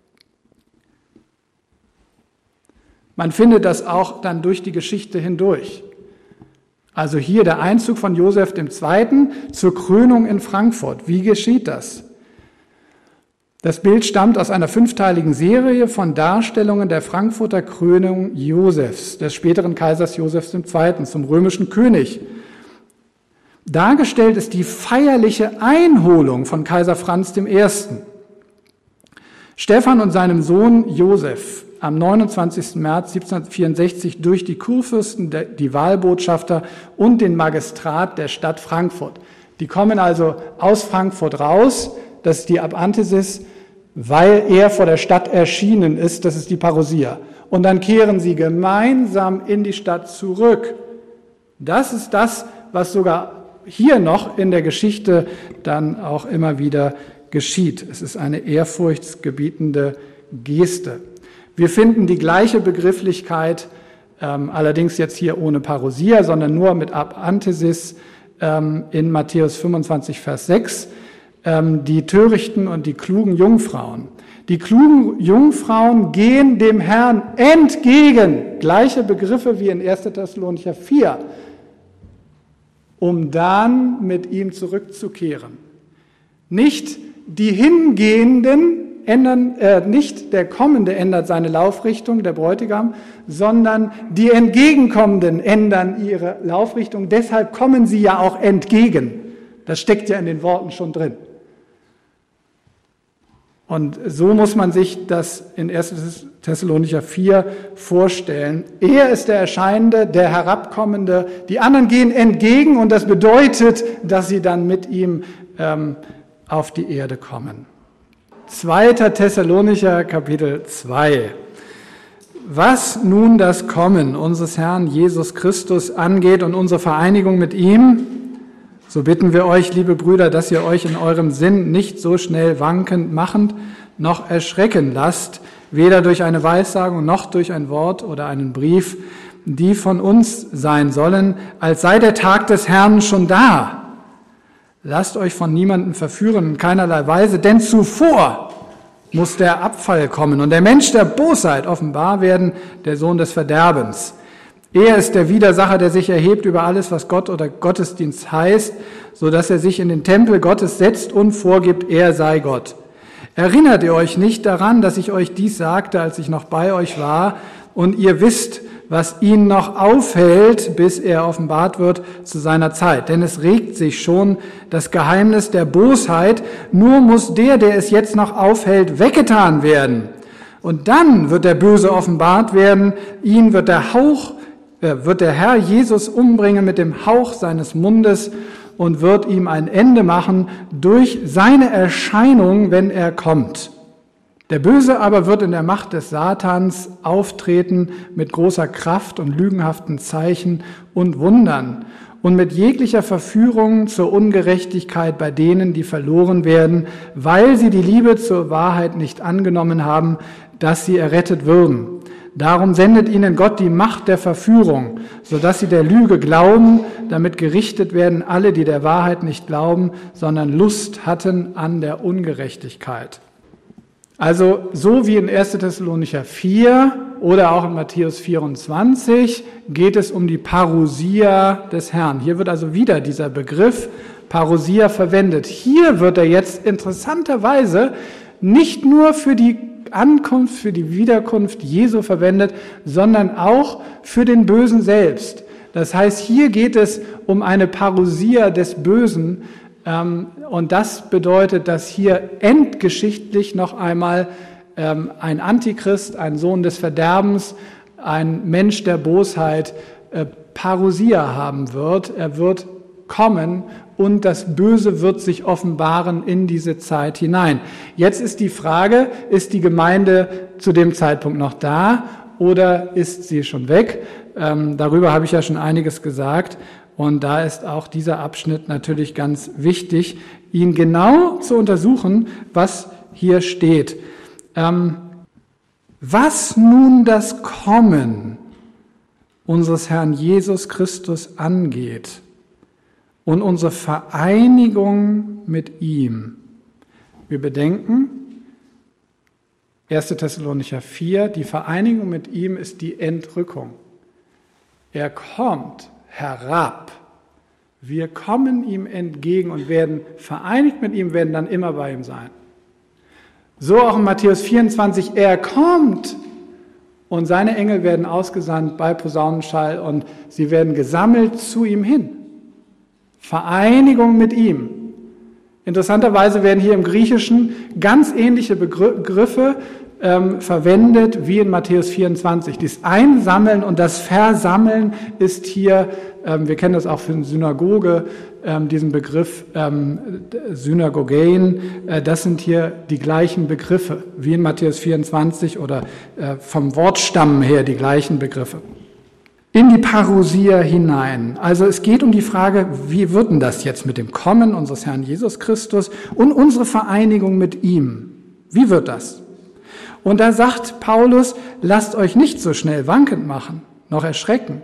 Man findet das auch dann durch die Geschichte hindurch. Also hier der Einzug von Josef der Zweite zur Krönung in Frankfurt. Wie geschieht das? Das Bild stammt aus einer fünfteiligen Serie von Darstellungen der Frankfurter Krönung Josefs, des späteren Kaisers Josef der Zweite zum römischen König. Dargestellt ist die feierliche Einholung von Kaiser Franz der Erste. Stephan und seinem Sohn Josef am neunundzwanzigsten März siebzehnhundertvierundsechzig durch die Kurfürsten, die Wahlbotschafter und den Magistrat der Stadt Frankfurt. Die kommen also aus Frankfurt raus, das ist die Apanthesis, weil er vor der Stadt erschienen ist, das ist die Parousia. Und dann kehren sie gemeinsam in die Stadt zurück. Das ist das, was sogar hier noch in der Geschichte dann auch immer wieder geschieht. Es ist eine ehrfurchtsgebietende Geste. Wir finden die gleiche Begrifflichkeit, ähm, allerdings jetzt hier ohne Parousia, sondern nur mit Ab Anthesis ähm, in Matthäus fünfundzwanzig, Vers sechs, ähm, die törichten und die klugen Jungfrauen. Die klugen Jungfrauen gehen dem Herrn entgegen, gleiche Begriffe wie in erster Thessalonicher vier, um dann mit ihm zurückzukehren. Nicht die Hingehenden ändern, äh, nicht der Kommende ändert seine Laufrichtung, der Bräutigam, sondern die Entgegenkommenden ändern ihre Laufrichtung. Deshalb kommen sie ja auch entgegen. Das steckt ja in den Worten schon drin. Und so muss man sich das in erster Thessalonicher vier vorstellen. Er ist der Erscheinende, der Herabkommende. Die anderen gehen entgegen und das bedeutet, dass sie dann mit ihm ähm, auf die Erde kommen. zweiter Thessalonicher Kapitel zwei. Was nun das Kommen unseres Herrn Jesus Christus angeht und unsere Vereinigung mit ihm, so bitten wir euch, liebe Brüder, dass ihr euch in eurem Sinn nicht so schnell wankend machend noch erschrecken lasst, weder durch eine Weissagung noch durch ein Wort oder einen Brief, die von uns sein sollen, als sei der Tag des Herrn schon da. Lasst euch von niemandem verführen, in keinerlei Weise, denn zuvor muss der Abfall kommen und der Mensch der Bosheit offenbar werden, der Sohn des Verderbens. Er ist der Widersacher, der sich erhebt über alles, was Gott oder Gottesdienst heißt, so dass er sich in den Tempel Gottes setzt und vorgibt, er sei Gott. Erinnert ihr euch nicht daran, dass ich euch dies sagte, als ich noch bei euch war, und ihr wisst, was ihn noch aufhält, bis er offenbart wird zu seiner Zeit. Denn es regt sich schon das Geheimnis der Bosheit, nur muss der, der es jetzt noch aufhält, weggetan werden. Und dann wird der Böse offenbart werden, ihn wird der Hauch wird der Herr Jesus umbringen mit dem Hauch seines Mundes und wird ihm ein Ende machen durch seine Erscheinung, wenn er kommt. Der Böse aber wird in der Macht des Satans auftreten mit großer Kraft und lügenhaften Zeichen und Wundern und mit jeglicher Verführung zur Ungerechtigkeit bei denen, die verloren werden, weil sie die Liebe zur Wahrheit nicht angenommen haben, dass sie errettet würden. Darum sendet ihnen Gott die Macht der Verführung, sodass sie der Lüge glauben, damit gerichtet werden alle, die der Wahrheit nicht glauben, sondern Lust hatten an der Ungerechtigkeit. Also so wie in erster Thessalonicher vier oder auch in Matthäus vierundzwanzig geht es um die Parousia des Herrn. Hier wird also wieder dieser Begriff Parousia verwendet. Hier wird er jetzt interessanterweise nicht nur für die Ankunft, für die Wiederkunft Jesu verwendet, sondern auch für den Bösen selbst. Das heißt, hier geht es um eine Parousia des Bösen, ähm, und das bedeutet, dass hier endgeschichtlich noch einmal ähm, ein Antichrist, ein Sohn des Verderbens, ein Mensch der Bosheit äh, Parousia haben wird. Er wird kommen und das Böse wird sich offenbaren in diese Zeit hinein. Jetzt ist die Frage, ist die Gemeinde zu dem Zeitpunkt noch da oder ist sie schon weg? Ähm, darüber habe ich ja schon einiges gesagt und da ist auch dieser Abschnitt natürlich ganz wichtig, ihn genau zu untersuchen, was hier steht. Ähm, was nun das Kommen unseres Herrn Jesus Christus angeht, und unsere Vereinigung mit ihm. Wir bedenken, erster Thessalonicher vier, die Vereinigung mit ihm ist die Entrückung. Er kommt herab. Wir kommen ihm entgegen und werden vereinigt mit ihm, werden dann immer bei ihm sein. So auch in Matthäus vierundzwanzig, er kommt und seine Engel werden ausgesandt bei Posaunenschall und sie werden gesammelt zu ihm hin. Vereinigung mit ihm. Interessanterweise werden hier im Griechischen ganz ähnliche Begriffe ähm, verwendet wie in Matthäus vierundzwanzig. Das Einsammeln und das Versammeln ist hier, ähm, wir kennen das auch für eine Synagoge, ähm, diesen Begriff ähm, Synagogein, äh, das sind hier die gleichen Begriffe wie in Matthäus vierundzwanzig oder äh, vom Wortstamm her die gleichen Begriffe. in die Parousia hinein. Also es geht um die Frage, wie wird denn das jetzt mit dem Kommen unseres Herrn Jesus Christus und unsere Vereinigung mit ihm? Wie wird das? Und da sagt Paulus, lasst euch nicht so schnell wankend machen, noch erschrecken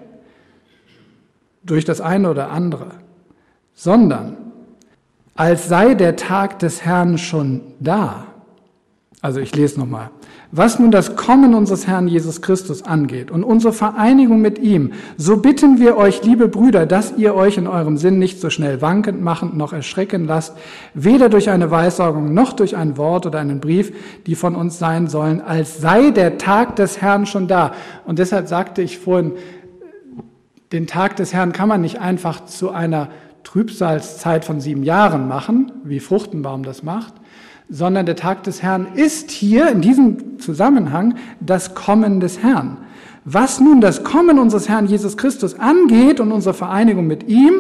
durch das eine oder andere, sondern als sei der Tag des Herrn schon da. Also ich lese nochmal. Was nun das Kommen unseres Herrn Jesus Christus angeht und unsere Vereinigung mit ihm, so bitten wir euch, liebe Brüder, dass ihr euch in eurem Sinn nicht so schnell wankend machend noch erschrecken lasst, weder durch eine Weissagung noch durch ein Wort oder einen Brief, die von uns sein sollen, als sei der Tag des Herrn schon da. Und deshalb sagte ich vorhin, den Tag des Herrn kann man nicht einfach zu einer Trübsalzeit von sieben Jahren machen, wie Fruchtenbaum das macht, sondern der Tag des Herrn ist hier in diesem Zusammenhang das Kommen des Herrn. Was nun das Kommen unseres Herrn Jesus Christus angeht und unsere Vereinigung mit ihm,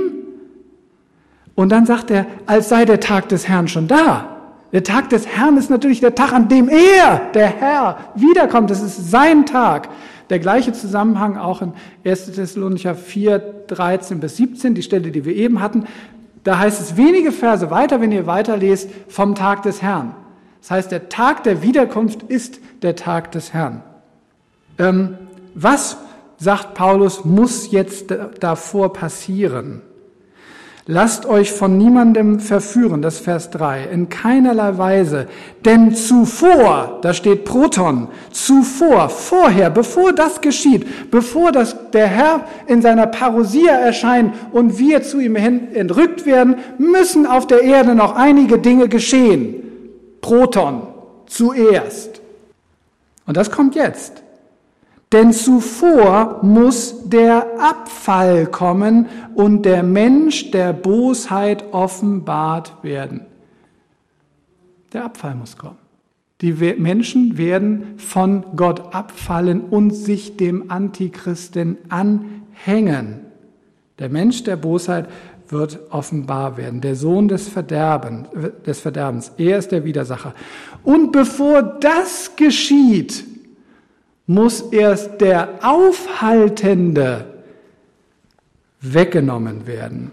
und dann sagt er, als sei der Tag des Herrn schon da. Der Tag des Herrn ist natürlich der Tag, an dem er, der Herr, wiederkommt. Das ist sein Tag. Der gleiche Zusammenhang auch in erster Thessalonicher vier, dreizehn bis siebzehn, die Stelle, die wir eben hatten. Da heißt es wenige Verse weiter, wenn ihr weiterlest, vom Tag des Herrn. Das heißt, der Tag der Wiederkunft ist der Tag des Herrn. Ähm, was, sagt Paulus, muss jetzt davor passieren? Lasst euch von niemandem verführen, das ist Vers drei, in keinerlei Weise, denn zuvor, da steht Proton, zuvor, vorher, bevor das geschieht, bevor das, der Herr in seiner Parousia erscheint und wir zu ihm hin entrückt werden, müssen auf der Erde noch einige Dinge geschehen. Proton, zuerst. Und das kommt jetzt. Denn zuvor muss der Abfall kommen und der Mensch der Bosheit offenbart werden. Der Abfall muss kommen. Die Menschen werden von Gott abfallen und sich dem Antichristen anhängen. Der Mensch der Bosheit wird offenbar werden, der Sohn des Verderbens, des Verderbens. Er ist der Widersacher. Und bevor das geschieht, muss erst der Aufhaltende weggenommen werden.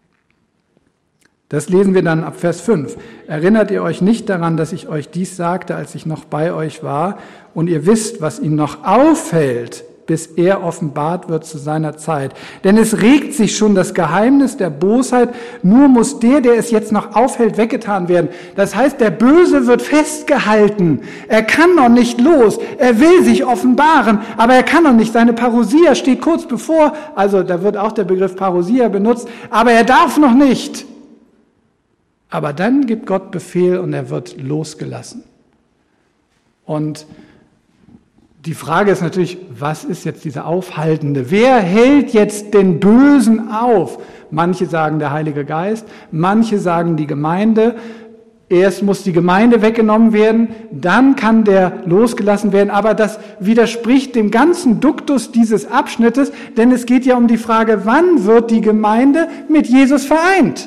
Das lesen wir dann ab Vers fünf. Erinnert ihr euch nicht daran, dass ich euch dies sagte, als ich noch bei euch war, und ihr wisst, was ihn noch aufhält, bis er offenbart wird zu seiner Zeit. Denn es regt sich schon das Geheimnis der Bosheit, nur muss der, der es jetzt noch aufhält, weggetan werden. Das heißt, der Böse wird festgehalten. Er kann noch nicht los. Er will sich offenbaren, aber er kann noch nicht. Seine Parousia steht kurz bevor, also da wird auch der Begriff Parousia benutzt, aber er darf noch nicht. Aber dann gibt Gott Befehl und er wird losgelassen. Und die Frage ist natürlich, was ist jetzt dieser Aufhaltende? Wer hält jetzt den Bösen auf? Manche sagen der Heilige Geist, manche sagen die Gemeinde. Erst muss die Gemeinde weggenommen werden, dann kann der losgelassen werden. Aber das widerspricht dem ganzen Duktus dieses Abschnittes, denn es geht ja um die Frage, wann wird die Gemeinde mit Jesus vereint?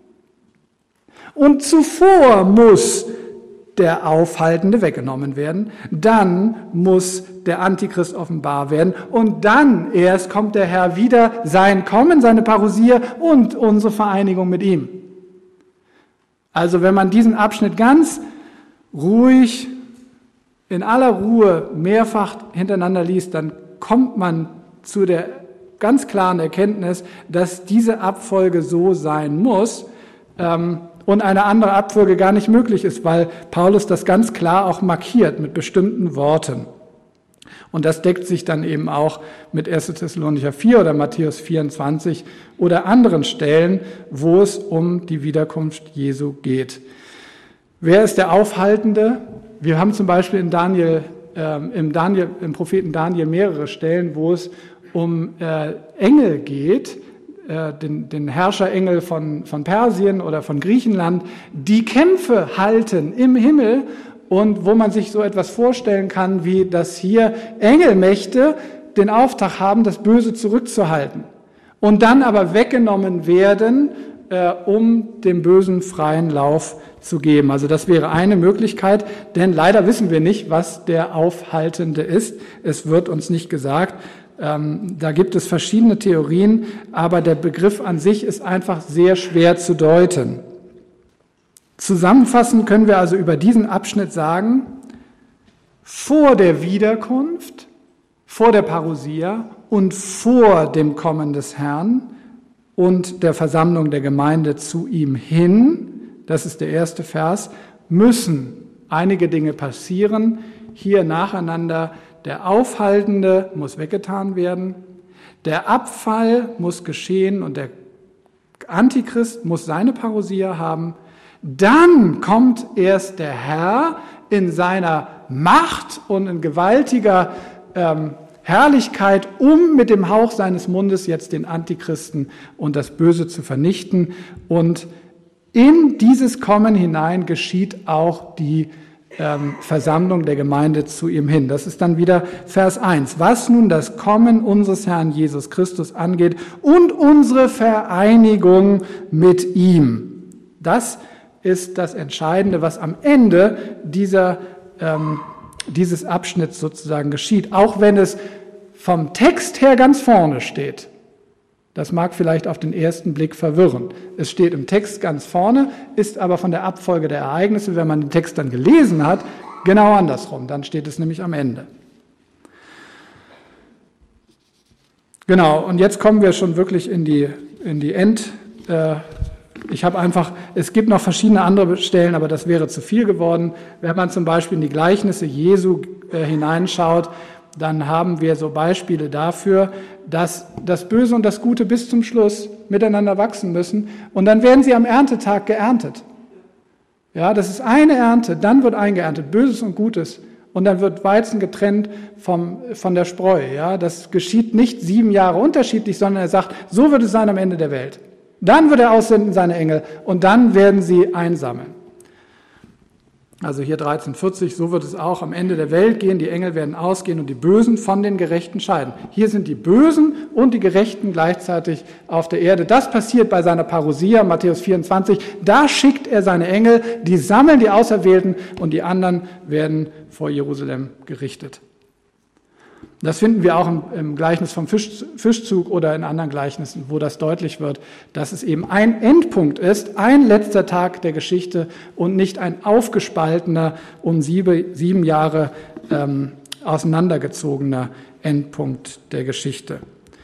Und zuvor muss der Aufhaltende weggenommen werden, dann muss der Antichrist offenbar werden und dann erst kommt der Herr wieder, sein Kommen, seine Parousia und unsere Vereinigung mit ihm. Also wenn man diesen Abschnitt ganz ruhig, in aller Ruhe mehrfach hintereinander liest, dann kommt man zu der ganz klaren Erkenntnis, dass diese Abfolge so sein muss, ähm, und eine andere Abfolge gar nicht möglich ist, weil Paulus das ganz klar auch markiert mit bestimmten Worten. Und das deckt sich dann eben auch mit erster Thessalonicher vier oder Matthäus vierundzwanzig oder anderen Stellen, wo es um die Wiederkunft Jesu geht. Wer ist der Aufhaltende? Wir haben zum Beispiel in Daniel, äh, im, Daniel, im Propheten Daniel mehrere Stellen, wo es um äh, Engel geht, Den, den Herrscherengel von, von Persien oder von Griechenland, die Kämpfe halten im Himmel und wo man sich so etwas vorstellen kann, wie dass hier Engelmächte den Auftrag haben, das Böse zurückzuhalten und dann aber weggenommen werden, äh, um dem Bösen freien Lauf zu geben. Also das wäre eine Möglichkeit, denn leider wissen wir nicht, was der Aufhaltende ist. Es wird uns nicht gesagt. Ähm, da gibt es verschiedene Theorien, aber der Begriff an sich ist einfach sehr schwer zu deuten. Zusammenfassend können wir also über diesen Abschnitt sagen, vor der Wiederkunft, vor der Parousia und vor dem Kommen des Herrn und der Versammlung der Gemeinde zu ihm hin, das ist der erste Vers, müssen einige Dinge passieren, hier nacheinander. Der Aufhaltende muss weggetan werden, der Abfall muss geschehen und der Antichrist muss seine Parousia haben. Dann kommt erst der Herr in seiner Macht und in gewaltiger ähm, Herrlichkeit, um mit dem Hauch seines Mundes jetzt den Antichristen und das Böse zu vernichten. Und in dieses Kommen hinein geschieht auch die ähm, Versammlung der Gemeinde zu ihm hin. Das ist dann wieder Vers eins. Was nun das Kommen unseres Herrn Jesus Christus angeht und unsere Vereinigung mit ihm. Das ist das Entscheidende, was am Ende dieser, ähm, dieses Abschnitts sozusagen geschieht. Auch wenn es vom Text her ganz vorne steht. Das mag vielleicht auf den ersten Blick verwirren. Es steht im Text ganz vorne, ist aber von der Abfolge der Ereignisse, wenn man den Text dann gelesen hat, genau andersrum. Dann steht es nämlich am Ende. Genau, und jetzt kommen wir schon wirklich in die, in die End. Äh, ich habe einfach, es gibt noch verschiedene andere Stellen, aber das wäre zu viel geworden. Wenn man zum Beispiel in die Gleichnisse Jesu äh, hineinschaut, dann haben wir so Beispiele dafür, dass das Böse und das Gute bis zum Schluss miteinander wachsen müssen und dann werden sie am Erntetag geerntet. Ja, das ist eine Ernte, dann wird eingeerntet, Böses und Gutes und dann wird Weizen getrennt vom, von der Spreu. Ja, das geschieht nicht sieben Jahre unterschiedlich, sondern er sagt, so wird es sein am Ende der Welt. Dann wird er aussenden seine Engel und dann werden sie einsammeln. Also hier dreizehn vierzig, so wird es auch am Ende der Welt gehen. Die Engel werden ausgehen und die Bösen von den Gerechten scheiden. Hier sind die Bösen und die Gerechten gleichzeitig auf der Erde. Das passiert bei seiner Parousia, Matthäus vierundzwanzig. Da schickt er seine Engel, die sammeln die Auserwählten und die anderen werden vor Jerusalem gerichtet. Das finden wir auch im, im Gleichnis vom Fisch, Fischzug oder in anderen Gleichnissen, wo das deutlich wird, dass es eben ein Endpunkt ist, ein letzter Tag der Geschichte und nicht ein aufgespaltener, um sieben, sieben Jahre ähm, auseinandergezogener Endpunkt der Geschichte.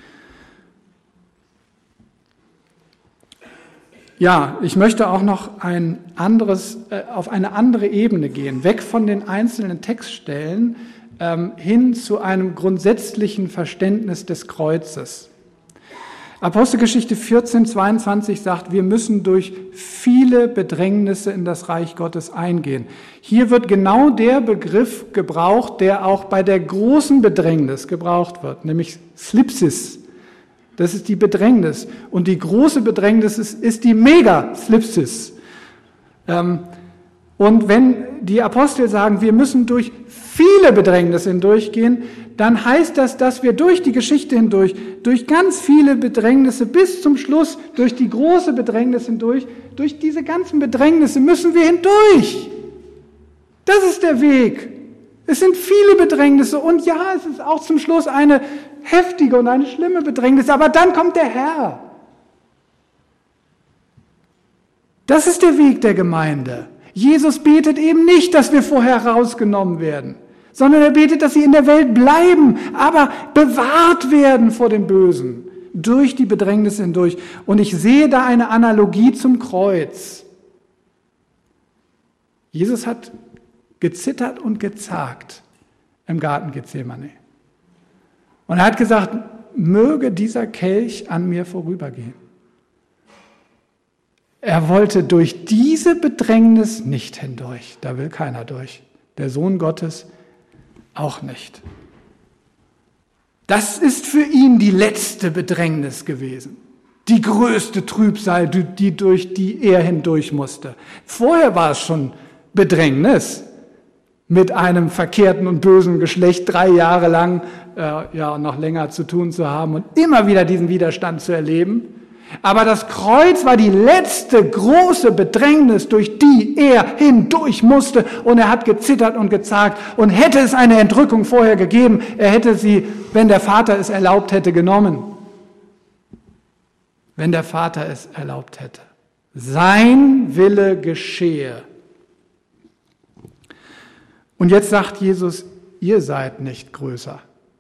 Ja, ich möchte auch noch ein anderes, äh, auf eine andere Ebene gehen, weg von den einzelnen Textstellen, hin zu einem grundsätzlichen Verständnis des Kreuzes. Apostelgeschichte vierzehn, zweiundzwanzig sagt, wir müssen durch viele Bedrängnisse in das Reich Gottes eingehen. Hier wird genau der Begriff gebraucht, der auch bei der großen Bedrängnis gebraucht wird, nämlich Slipsis. Das ist die Bedrängnis. Und die große Bedrängnis ist, ist die Mega-Slipsis. Und wenn die Apostel sagen, wir müssen durch viele Bedrängnisse hindurchgehen, dann heißt das, dass wir durch die Geschichte hindurch, durch ganz viele Bedrängnisse bis zum Schluss, durch die große Bedrängnis hindurch, durch diese ganzen Bedrängnisse müssen wir hindurch. Das ist der Weg. Es sind viele Bedrängnisse und ja, es ist auch zum Schluss eine heftige und eine schlimme Bedrängnis, aber dann kommt der Herr. Das ist der Weg der Gemeinde. Jesus betet eben nicht, dass wir vorher rausgenommen werden, sondern er betet, dass sie in der Welt bleiben, aber bewahrt werden vor dem Bösen, durch die Bedrängnisse hindurch. Und ich sehe da eine Analogie zum Kreuz. Jesus hat gezittert und gezagt im Garten Gethsemane. Und er hat gesagt, möge dieser Kelch an mir vorübergehen. Er wollte durch diese Bedrängnis nicht hindurch. Da will keiner durch. Der Sohn Gottes auch nicht. Das ist für ihn die letzte Bedrängnis gewesen. Die größte Trübsal, die durch die er hindurch musste. Vorher war es schon Bedrängnis, mit einem verkehrten und bösen Geschlecht drei Jahre lang, äh, ja, und noch länger zu tun zu haben und immer wieder diesen Widerstand zu erleben. Aber das Kreuz war die letzte große Bedrängnis, durch die er hindurch musste. Und er hat gezittert und gezagt. Und hätte es eine Entrückung vorher gegeben, er hätte sie, wenn der Vater es erlaubt hätte, genommen. Wenn der Vater es erlaubt hätte. Sein Wille geschehe. Und jetzt sagt Jesus, ihr seid nicht größer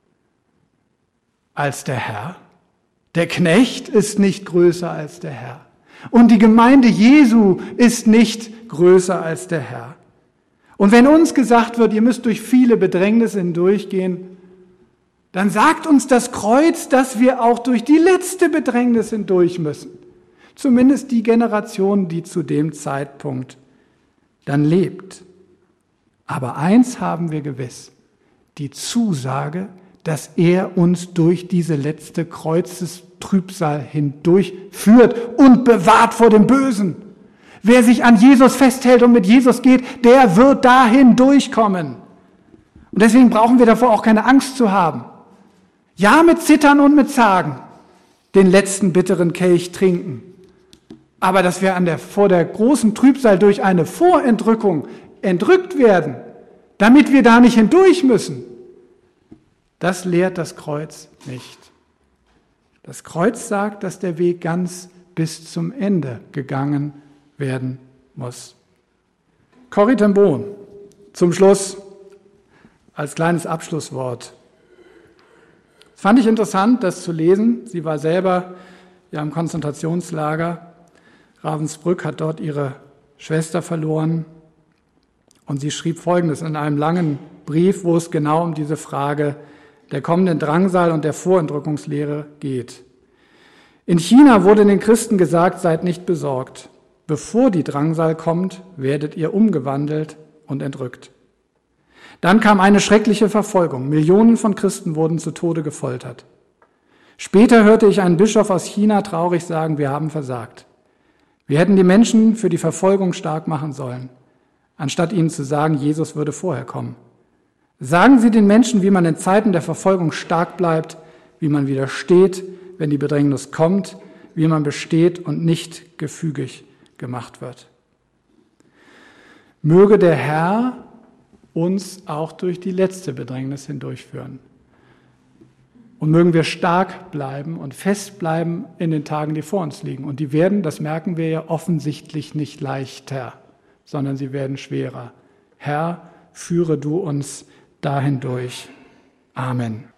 als der Herr. Der Knecht ist nicht größer als der Herr. Und die Gemeinde Jesu ist nicht größer als der Herr. Und wenn uns gesagt wird, ihr müsst durch viele Bedrängnisse hindurchgehen, dann sagt uns das Kreuz, dass wir auch durch die letzte Bedrängnis hindurch müssen. Zumindest die Generation, die zu dem Zeitpunkt dann lebt. Aber eins haben wir gewiss, die Zusage, dass er uns durch diese letzte Kreuzestrübsal hindurch führt und bewahrt vor dem Bösen. Wer sich an Jesus festhält und mit Jesus geht, der wird dahin durchkommen. Und deswegen brauchen wir davor auch keine Angst zu haben. Ja, mit Zittern und mit Zagen den letzten bitteren Kelch trinken. Aber dass wir an der, vor der großen Trübsal durch eine Vorentrückung entrückt werden, damit wir da nicht hindurch müssen, das lehrt das Kreuz nicht. Das Kreuz sagt, dass der Weg ganz bis zum Ende gegangen werden muss. Corrie ten Boom, zum Schluss als kleines Abschlusswort. Das fand ich interessant, das zu lesen. Sie war selber ja im Konzentrationslager. Ravensbrück hat dort ihre Schwester verloren. Und sie schrieb Folgendes in einem langen Brief, wo es genau um diese Frage der kommenden Drangsal und der Vorentrückungslehre geht. In China wurde den Christen gesagt, seid nicht besorgt. Bevor die Drangsal kommt, werdet ihr umgewandelt und entrückt. Dann kam eine schreckliche Verfolgung. Millionen von Christen wurden zu Tode gefoltert. Später hörte ich einen Bischof aus China traurig sagen, wir haben versagt. Wir hätten die Menschen für die Verfolgung stark machen sollen, anstatt ihnen zu sagen, Jesus würde vorher kommen. Sagen Sie den Menschen, wie man in Zeiten der Verfolgung stark bleibt, wie man widersteht, wenn die Bedrängnis kommt, wie man besteht und nicht gefügig gemacht wird. Möge der Herr uns auch durch die letzte Bedrängnis hindurchführen. Und mögen wir stark bleiben und fest bleiben in den Tagen, die vor uns liegen. Und die werden, das merken wir ja, offensichtlich nicht leichter, sondern sie werden schwerer. Herr, führe du uns dahin durch. Amen.